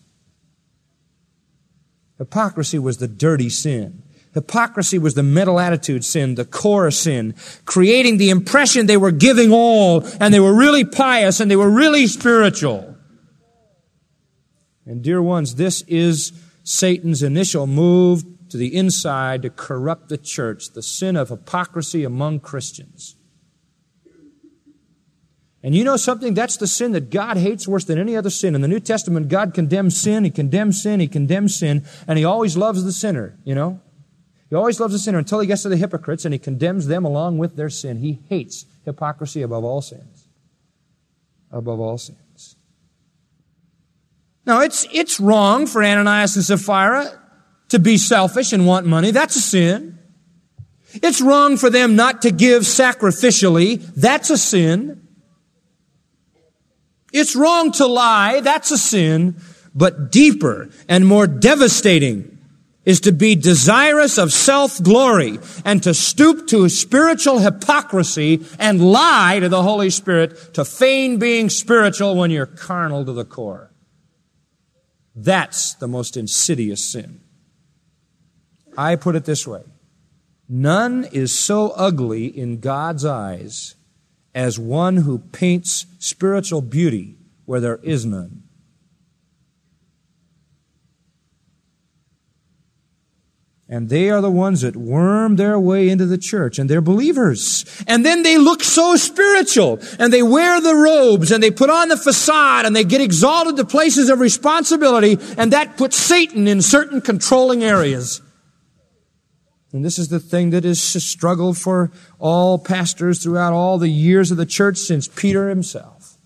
Hypocrisy was the dirty sin. Hypocrisy was the mental attitude sin, the core sin, creating the impression they were giving all, and they were really pious, and they were really spiritual. And dear ones, this is Satan's initial move to the inside to corrupt the church, the sin of hypocrisy among Christians. And you know something? That's the sin that God hates worse than any other sin. In the New Testament, God condemns sin, He condemns sin, He condemns sin, and He always loves the sinner, you know? He always loves the sinner until He gets to the hypocrites and He condemns them along with their sin. He hates hypocrisy above all sins. Above all sins. Now, it's, it's wrong for Ananias and Sapphira to be selfish and want money. That's a sin. It's wrong for them not to give sacrificially. That's a sin. It's wrong to lie. That's a sin. But deeper and more devastating is to be desirous of self-glory and to stoop to spiritual hypocrisy and lie to the Holy Spirit, to feign being spiritual when you're carnal to the core. That's the most insidious sin. I put it this way. None is so ugly in God's eyes as one who paints spiritual beauty where there is none. And they are the ones that worm their way into the church, and they're believers. And then they look so spiritual, and they wear the robes, and they put on the facade, and they get exalted to places of responsibility, and that puts Satan in certain controlling areas. And this is the thing that is a struggle for all pastors throughout all the years of the church since Peter himself.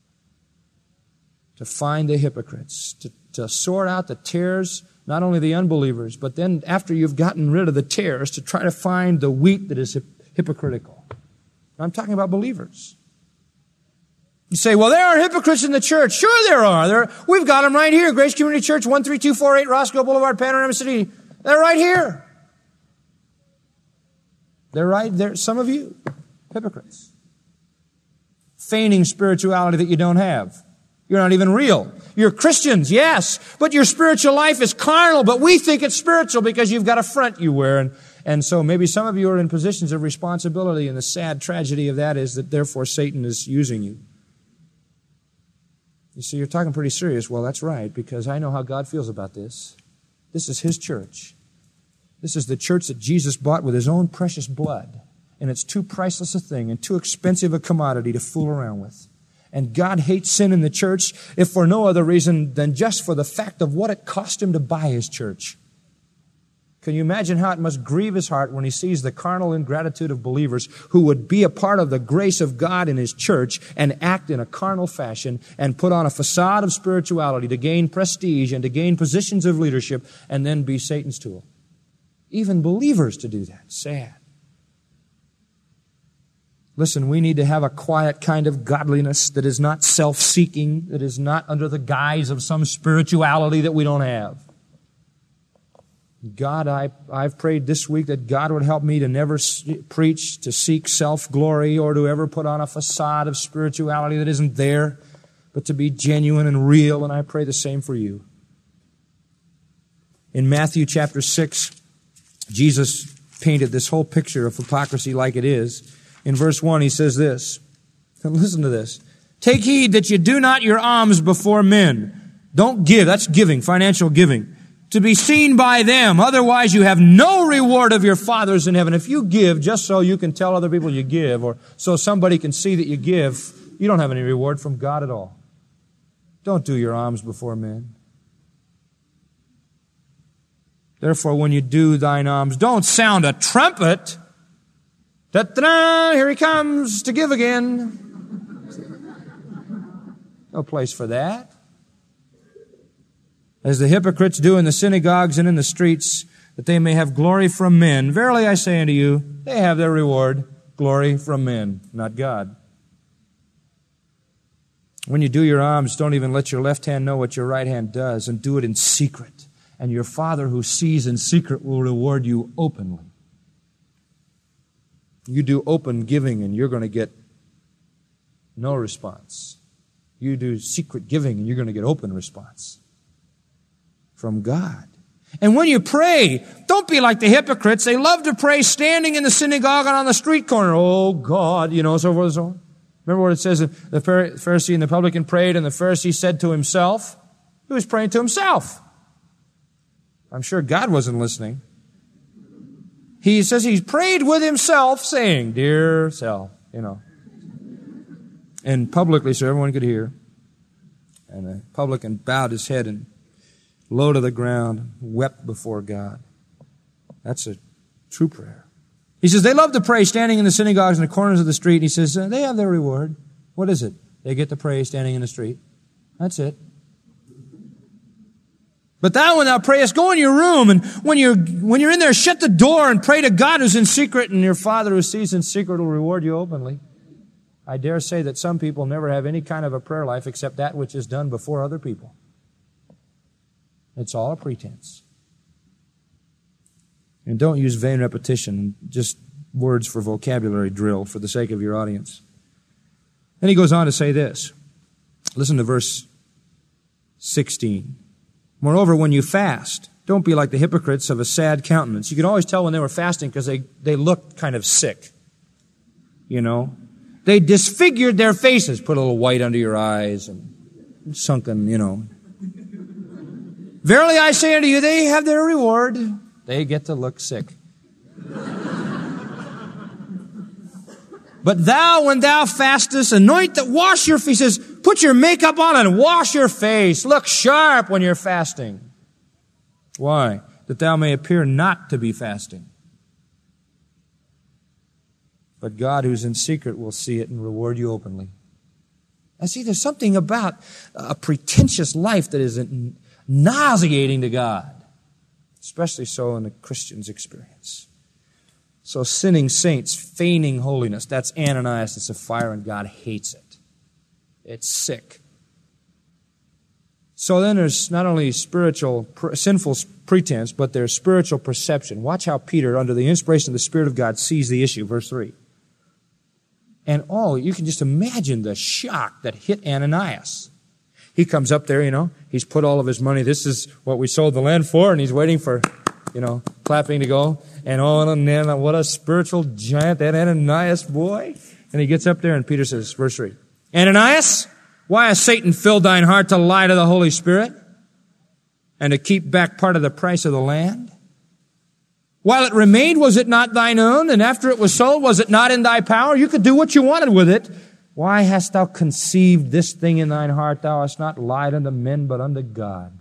To find the hypocrites, to, to sort out the tares, not only the unbelievers, but then after you've gotten rid of the tares, to try to find the wheat that is hypocritical. I'm talking about believers. You say, well, there are hypocrites in the church. Sure there are. There, we've got them right here. Grace Community Church, one three two four eight Roscoe Boulevard, Panorama City. They're right here. They're right there. Some of you, hypocrites. Feigning spirituality that you don't have. You're not even real. You're Christians, yes, but your spiritual life is carnal, but we think it's spiritual because you've got a front you wear. And, and so maybe some of you are in positions of responsibility, and the sad tragedy of that is that therefore Satan is using you. You see, you're talking pretty serious. Well, that's right, because I know how God feels about this. This is His church. This is the church that Jesus bought with His own precious blood. And it's too priceless a thing and too expensive a commodity to fool around with. And God hates sin in the church, if for no other reason than just for the fact of what it cost Him to buy His church. Can you imagine how it must grieve His heart when He sees the carnal ingratitude of believers who would be a part of the grace of God in His church and act in a carnal fashion and put on a facade of spirituality to gain prestige and to gain positions of leadership and then be Satan's tool? Even believers to do that. Sad. Listen, we need to have a quiet kind of godliness that is not self-seeking, that is not under the guise of some spirituality that we don't have. God, I, I've prayed this week that God would help me to never preach to seek self-glory or to ever put on a facade of spirituality that isn't there, but to be genuine and real, and I pray the same for you. In Matthew chapter six, Jesus painted this whole picture of hypocrisy like it is. In verse one, He says this, and listen to this. Take heed that you do not your alms before men. Don't give, that's giving, financial giving, to be seen by them. Otherwise you have no reward of your fathers in heaven. If you give just so you can tell other people you give, or so somebody can see that you give, you don't have any reward from God at all. Don't do your alms before men. Therefore, when you do thine alms, don't sound a trumpet. Da-da-da, here he comes to give again. No place for that. As the hypocrites do in the synagogues and in the streets, that they may have glory from men. Verily I say unto you, they have their reward, glory from men, not God. When you do your alms, don't even let your left hand know what your right hand does, and do it in secret. And your Father who sees in secret will reward you openly. You do open giving and you're going to get no response. You do secret giving and you're going to get open response from God. And when you pray, don't be like the hypocrites. They love to pray standing in the synagogue and on the street corner. Oh God, you know, so forth and so on. Remember what it says, the Pharisee and the publican prayed, and the Pharisee said to himself, he was praying to himself. I'm sure God wasn't listening. He says he prayed with himself, saying, dear self, you know. And publicly, so everyone could hear. And the publican bowed his head and low to the ground, wept before God. That's a true prayer. He says, they love to pray standing in the synagogues and the corners of the street. He says, they have their reward. What is it? They get to pray standing in the street. That's it. But thou, when thou prayest, go in your room, and when you're, when you're in there, shut the door and pray to God who's in secret, and your Father who sees in secret will reward you openly. I dare say that some people never have any kind of a prayer life except that which is done before other people. It's all a pretense. And don't use vain repetition, just words for vocabulary drill for the sake of your audience. Then he goes on to say this. Listen to verse sixteen. Moreover, when you fast, don't be like the hypocrites of a sad countenance. You could always tell when they were fasting because they, they looked kind of sick. You know? They disfigured their faces, put a little white under your eyes and sunken, you know. Verily I say unto you, they have their reward. They get to look sick. But thou, when thou fastest, anoint the, wash your face. He says, put your makeup on and wash your face. Look sharp when you're fasting. Why? That thou may appear not to be fasting, but God who's in secret will see it and reward you openly. I see there's something about a pretentious life that is nauseating to God, especially so in the Christian's experience. So sinning saints, feigning holiness, that's Ananias and Sapphira, and God hates it. It's sick. So then there's not only spiritual, sinful pretense, but there's spiritual perception. Watch how Peter, under the inspiration of the Spirit of God, sees the issue. Verse three. And oh, you can just imagine the shock that hit Ananias. He comes up there, you know, he's put all of his money. This is what we sold the land for, and he's waiting for, you know, clapping to go. And oh, and then what a spiritual giant, that Ananias boy. And he gets up there, and Peter says, verse three, Ananias, why has Satan filled thine heart to lie to the Holy Spirit and to keep back part of the price of the land? While it remained, was it not thine own? And after it was sold, was it not in thy power? You could do what you wanted with it. Why hast thou conceived this thing in thine heart? Thou hast not lied unto men, but unto God.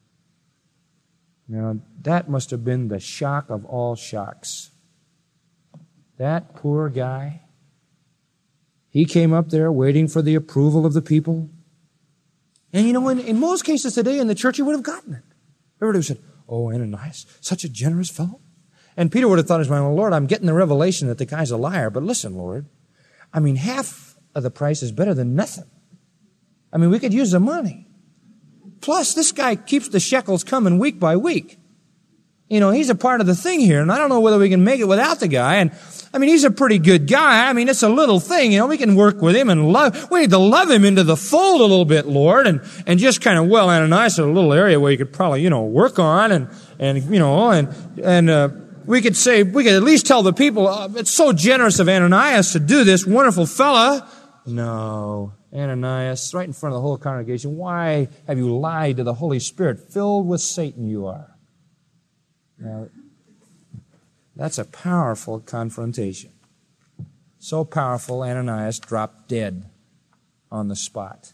Now, that must have been the shock of all shocks. That poor guy, he came up there waiting for the approval of the people. And you know, in, in most cases today in the church, he would have gotten it. Everybody would have said, oh, Ananias, such a generous fellow. And Peter would have thought in his mind, well, Lord, I'm getting the revelation that the guy's a liar. But listen, Lord, I mean, half of the price is better than nothing. I mean, we could use the money. Plus, this guy keeps the shekels coming week by week. You know, he's a part of the thing here, and I don't know whether we can make it without the guy. And, I mean, he's a pretty good guy. I mean, it's a little thing, you know, we can work with him and love. We need to love him into the fold a little bit, Lord, and, and just kind of, well, Ananias, a little area where you could probably, you know, work on and, and, you know, and, and, uh, we could say, we could at least tell the people, oh, it's so generous of Ananias to do this, wonderful fella. No, Ananias, right in front of the whole congregation, why have you lied to the Holy Spirit? Filled with Satan you are. Now, that's a powerful confrontation. So powerful, Ananias dropped dead on the spot.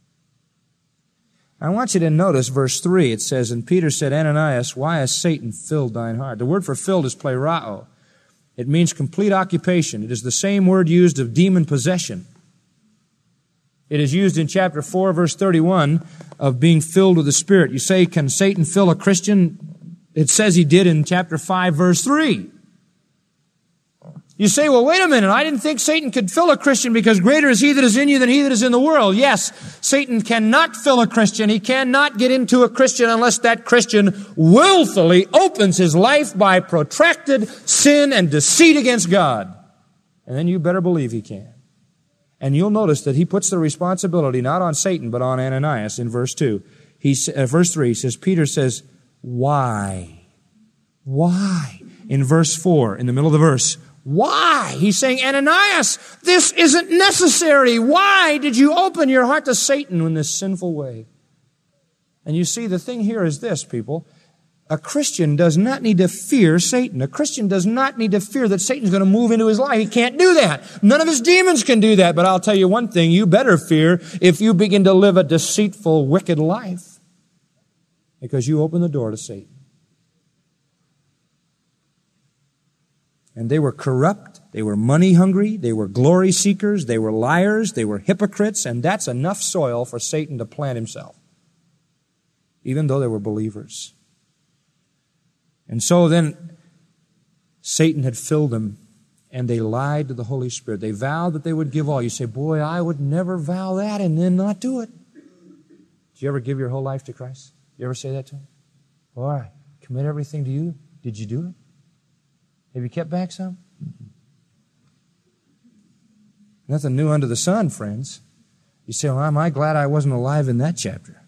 I want you to notice verse three. It says, and Peter said, Ananias, why has Satan filled thine heart? The word for filled is plerao. It means complete occupation. It is the same word used of demon possession. It is used in chapter four, verse thirty-one, of being filled with the Spirit. You say, can Satan fill a Christian? It says he did in chapter five, verse three. You say, well, wait a minute. I didn't think Satan could fill a Christian because greater is he that is in you than he that is in the world. Yes, Satan cannot fill a Christian. He cannot get into a Christian unless that Christian willfully opens his life by protracted sin and deceit against God. And then you better believe he can. And you'll notice that he puts the responsibility not on Satan, but on Ananias in verse two. He, uh, verse three, he says, Peter says, why? Why? In verse four, in the middle of the verse, why? He's saying, Ananias, this isn't necessary. Why did you open your heart to Satan in this sinful way? And you see, the thing here is this, people. A Christian does not need to fear Satan. A Christian does not need to fear that Satan's going to move into his life. He can't do that. None of his demons can do that. But I'll tell you one thing, you better fear if you begin to live a deceitful, wicked life. Because you open the door to Satan. And they were corrupt, they were money hungry, they were glory seekers, they were liars, they were hypocrites, and that's enough soil for Satan to plant himself. Even though they were believers. And so then Satan had filled them, and they lied to the Holy Spirit. They vowed that they would give all. You say, boy, I would never vow that and then not do it. Did you ever give your whole life to Christ? You ever say that to him? All right, commit everything to you. Did you do it? Have you kept back some? Nothing new under the sun, friends. You say, well, am I glad I wasn't alive in that chapter?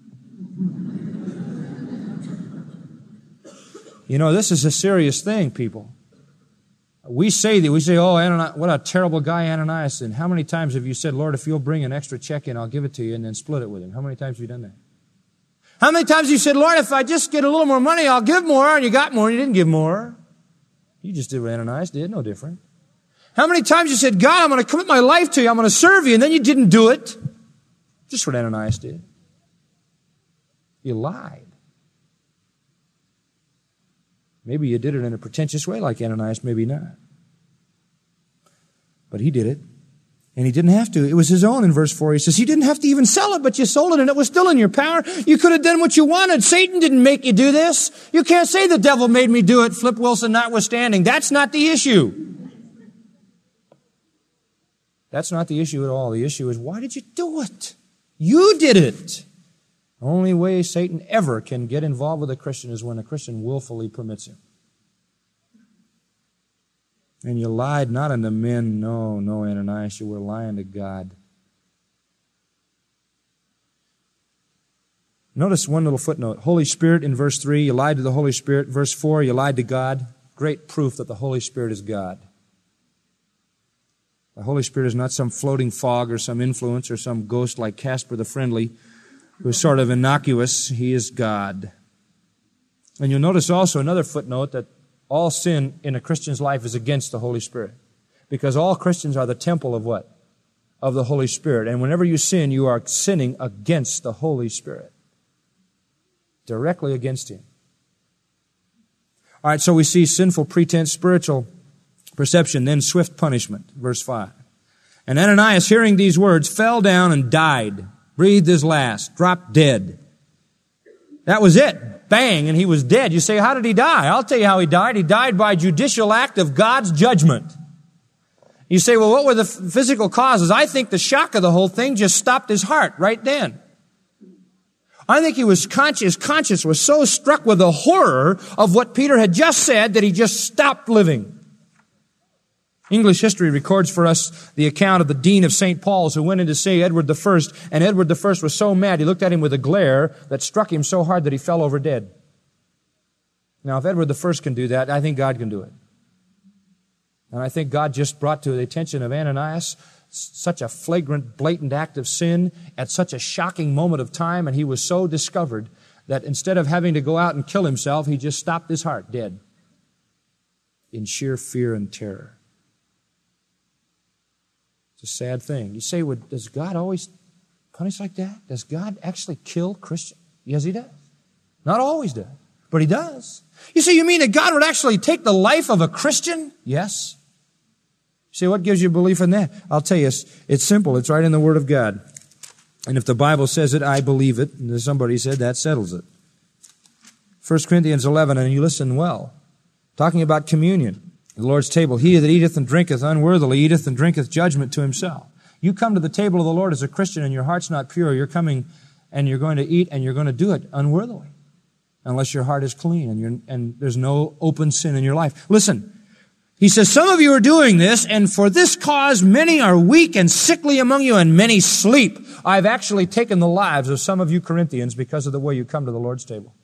You know, this is a serious thing, people. We say that, we say, oh, Ananias, what a terrible guy Ananias is. How many times have you said, Lord, if you'll bring an extra check in, I'll give it to you, and then split it with him? How many times have you done that? How many times have you said, Lord, if I just get a little more money, I'll give more, and you got more, and you didn't give more? You just did what Ananias did, no different. How many times you said, God, I'm going to commit my life to you, I'm going to serve you, and then you didn't do it? Just what Ananias did. You lied. Maybe you did it in a pretentious way like Ananias, maybe not. But he did it. And he didn't have to. It was his own in verse four. He says, you didn't have to even sell it, but you sold it and it was still in your power. You could have done what you wanted. Satan didn't make you do this. You can't say the devil made me do it, Flip Wilson notwithstanding. That's not the issue. That's not the issue at all. The issue is, why did you do it? You did it. The only way Satan ever can get involved with a Christian is when a Christian willfully permits him. And you lied not unto men. No, no, Ananias, you were lying to God. Notice one little footnote. Holy Spirit in verse three, you lied to the Holy Spirit. Verse four, you lied to God. Great proof that the Holy Spirit is God. The Holy Spirit is not some floating fog or some influence or some ghost like Casper the Friendly who's sort of innocuous. He is God. And you'll notice also another footnote that all sin in a Christian's life is against the Holy Spirit. Because all Christians are the temple of what? Of the Holy Spirit. And whenever you sin, you are sinning against the Holy Spirit. Directly against Him. All right, so we see sinful pretense, spiritual perception, then swift punishment. Verse five. And Ananias, hearing these words, fell down and died. Breathed his last. Dropped dead. That was it. Bang, and he was dead. You say, how did he die? I'll tell you how he died. He died by judicial act of God's judgment. You say, well, what were the physical causes? I think the shock of the whole thing just stopped his heart right then. I think he was conscious, conscience was so struck with the horror of what Peter had just said that he just stopped living. English history records for us the account of the Dean of Saint Paul's who went in to see Edward the First, and Edward the First was so mad, he looked at him with a glare that struck him so hard that he fell over dead. Now, if Edward the First can do that, I think God can do it. And I think God just brought to the attention of Ananias such a flagrant, blatant act of sin at such a shocking moment of time, and he was so discovered that instead of having to go out and kill himself, he just stopped his heart dead in sheer fear and terror. It's a sad thing. You say, well, does God always punish like that? Does God actually kill Christians? Yes, He does. Not always does, but He does. You say, you mean that God would actually take the life of a Christian? Yes. You say, what gives you belief in that? I'll tell you, it's, it's simple. It's right in the Word of God. And if the Bible says it, I believe it. And somebody said, that settles it. First Corinthians eleven, and you listen well. Talking about communion. The Lord's table, he that eateth and drinketh unworthily eateth and drinketh judgment to himself. You come to the table of the Lord as a Christian and your heart's not pure, you're coming and you're going to eat and you're going to do it unworthily. Unless your heart is clean and, you're, and there's no open sin in your life. Listen, he says, some of you are doing this, and for this cause many are weak and sickly among you, and many sleep. I've actually taken the lives of some of you Corinthians because of the way you come to the Lord's table.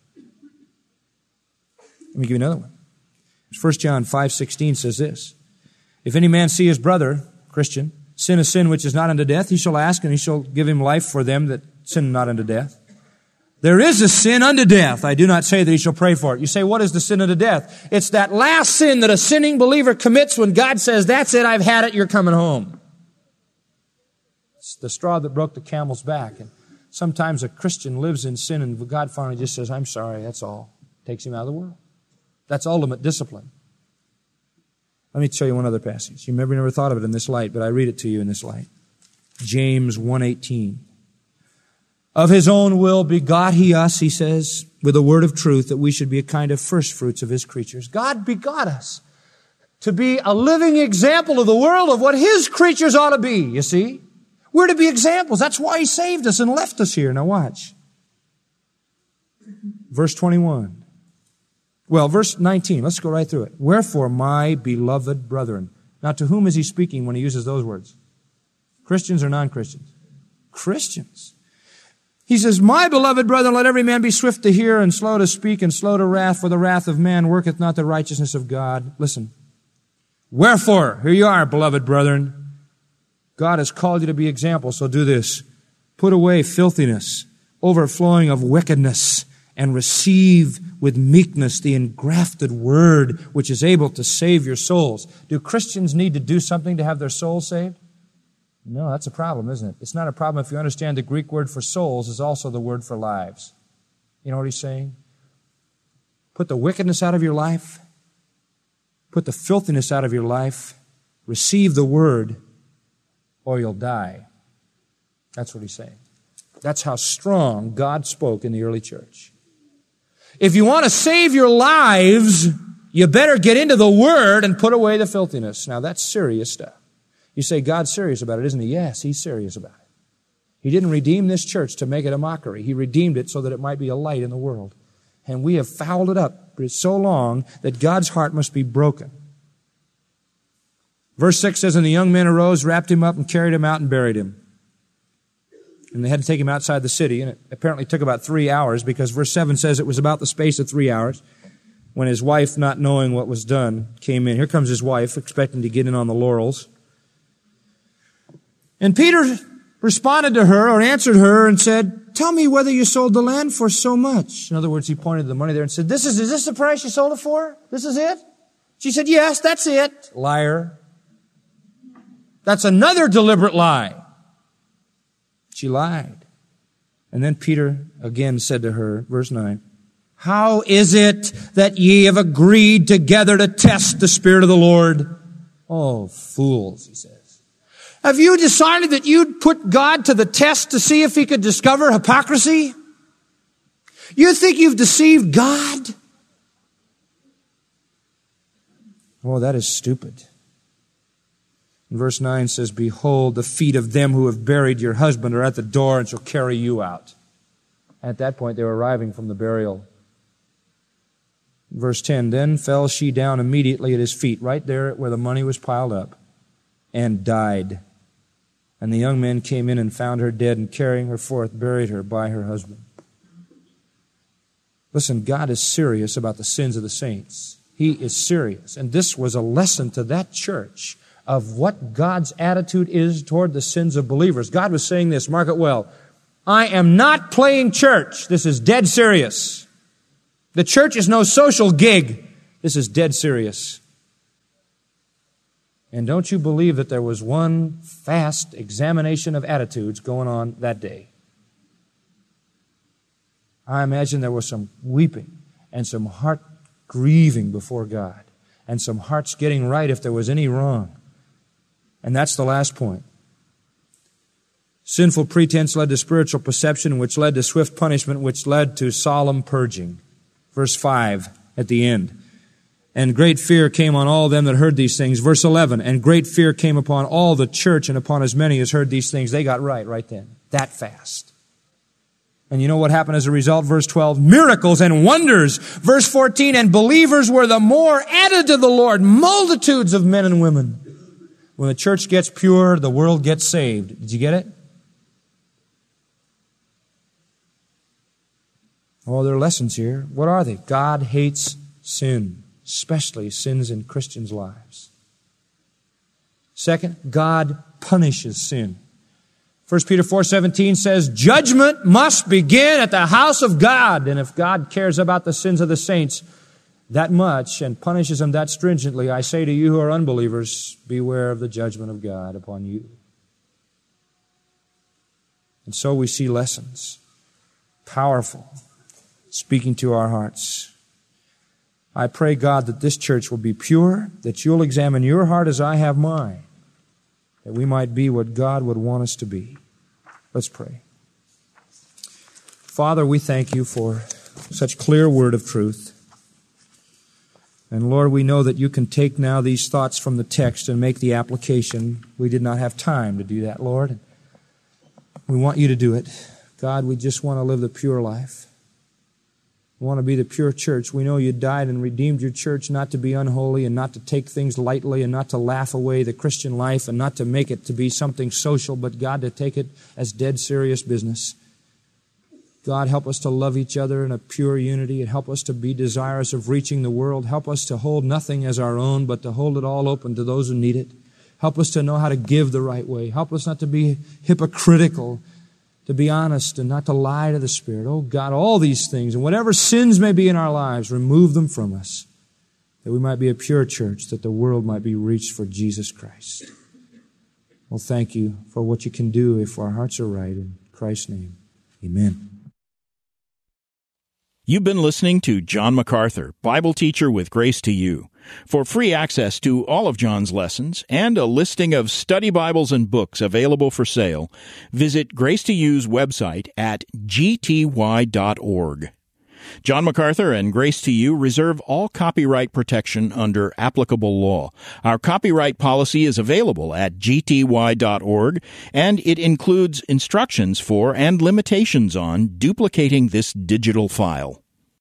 Let me give you another one. First John five sixteen says this, if any man see his brother, Christian, sin a sin which is not unto death, he shall ask, and he shall give him life for them that sin not unto death. There is a sin unto death. I do not say that he shall pray for it. You say, what is the sin unto death? It's that last sin that a sinning believer commits when God says, that's it, I've had it, you're coming home. It's the straw that broke the camel's back. And sometimes a Christian lives in sin and God finally just says, I'm sorry, that's all. Takes him out of the world. That's ultimate discipline. Let me show you one other passage. You maybe never thought of it in this light, but I read it to you in this light. James one eighteen. Of His own will begot He us, He says, with a word of truth, that we should be a kind of first fruits of His creatures. God begot us to be a living example of the world of what His creatures ought to be, you see. We're to be examples. That's why He saved us and left us here. Now watch. Verse twenty-one. Well, verse nineteen, let's go right through it. Wherefore, my beloved brethren. Now, to whom is he speaking when he uses those words? Christians or non-Christians? Christians. He says, my beloved brethren, let every man be swift to hear and slow to speak and slow to wrath, for the wrath of man worketh not the righteousness of God. Listen. Wherefore, here you are, beloved brethren. God has called you to be examples, so do this. Put away filthiness, overflowing of wickedness, and receive with meekness the engrafted word which is able to save your souls. Do Christians need to do something to have their souls saved? No, that's a problem, isn't it? It's not a problem if you understand the Greek word for souls is also the word for lives. You know what he's saying? Put the wickedness out of your life. Put the filthiness out of your life. receive the word or you'll die. That's what he's saying. That's how strong God spoke in the early church. If you want to save your lives, you better get into the Word and put away the filthiness. Now, that's serious stuff. You say, God's serious about it, isn't He? Yes, He's serious about it. He didn't redeem this church to make it a mockery. He redeemed it so that it might be a light in the world. And we have fouled it up so long that God's heart must be broken. Verse six says, and the young men arose, wrapped him up, and carried him out and buried him. And they had to take him outside the city, and it apparently took about three hours because verse seven says it was about the space of three hours when his wife, not knowing what was done, came in. Here comes his wife, expecting to get in on the laurels. And Peter responded to her or answered her and said, tell me whether you sold the land for so much. In other words, he pointed to the money there and said, this is, is this the price you sold it for? This is it? She said, yes, that's it. Liar. That's another deliberate lie. She lied. And then Peter again said to her, verse nine, how is it that ye have agreed together to test the Spirit of the Lord? Oh, fools, he says. Have you decided that you'd put God to the test to see if He could discover hypocrisy? You think you've deceived God? Oh, that is stupid. And verse nine says, behold, the feet of them who have buried your husband are at the door and shall carry you out. At that point, they were arriving from the burial. Verse ten, then fell she down immediately at his feet, right there where the money was piled up, and died. And the young men came in and found her dead, and carrying her forth, buried her by her husband. Listen, God is serious about the sins of the saints. He is serious. And this was a lesson to that church of what God's attitude is toward the sins of believers. God was saying this, mark it well, I am not playing church. This is dead serious. The church is no social gig. This is dead serious. And don't you believe that there was one fast examination of attitudes going on that day? I imagine there was some weeping and some heart grieving before God and some hearts getting right if there was any wrong. And that's the last point. Sinful pretense led to spiritual perception, which led to swift punishment, which led to solemn purging. Verse five at the end. And great fear came on all them that heard these things. Verse eleven. And great fear came upon all the church and upon as many as heard these things. They got right right then. That fast. And you know what happened as a result? Verse twelve. Miracles and wonders. Verse fourteen. And believers were the more added to the Lord. Multitudes of men and women. When the church gets pure, the world gets saved. Did you get it? Oh, there are lessons here. What are they? God hates sin, especially sins in Christians' lives. Second, God punishes sin. First Peter four seventeen says, judgment must begin at the house of God. And if God cares about the sins of the saints that much and punishes them that stringently, I say to you who are unbelievers, beware of the judgment of God upon you. And so we see lessons, powerful, speaking to our hearts. I pray, God, that this church will be pure, that you'll examine your heart as I have mine, that we might be what God would want us to be. Let's pray. Father, we thank you for such clear word of truth. And Lord, we know that you can take now these thoughts from the text and make the application. We did not have time to do that, Lord. We want you to do it. God, we just want to live the pure life. We want to be the pure church. We know you died and redeemed your church not to be unholy and not to take things lightly and not to laugh away the Christian life and not to make it to be something social, but God, to take it as dead serious business. God, help us to love each other in a pure unity and help us to be desirous of reaching the world. Help us to hold nothing as our own, but to hold it all open to those who need it. Help us to know how to give the right way. Help us not to be hypocritical, to be honest and not to lie to the Spirit. Oh God, all these things and whatever sins may be in our lives, remove them from us, that we might be a pure church, that the world might be reached for Jesus Christ. Well, thank you for what you can do if our hearts are right. In Christ's name, amen. You've been listening to John MacArthur, Bible teacher with Grace to You. For free access to all of John's lessons and a listing of study Bibles and books available for sale, visit Grace to You's website at g t y dot org. John MacArthur and Grace to You reserve all copyright protection under applicable law. Our copyright policy is available at g t y dot org, and it includes instructions for and limitations on duplicating this digital file.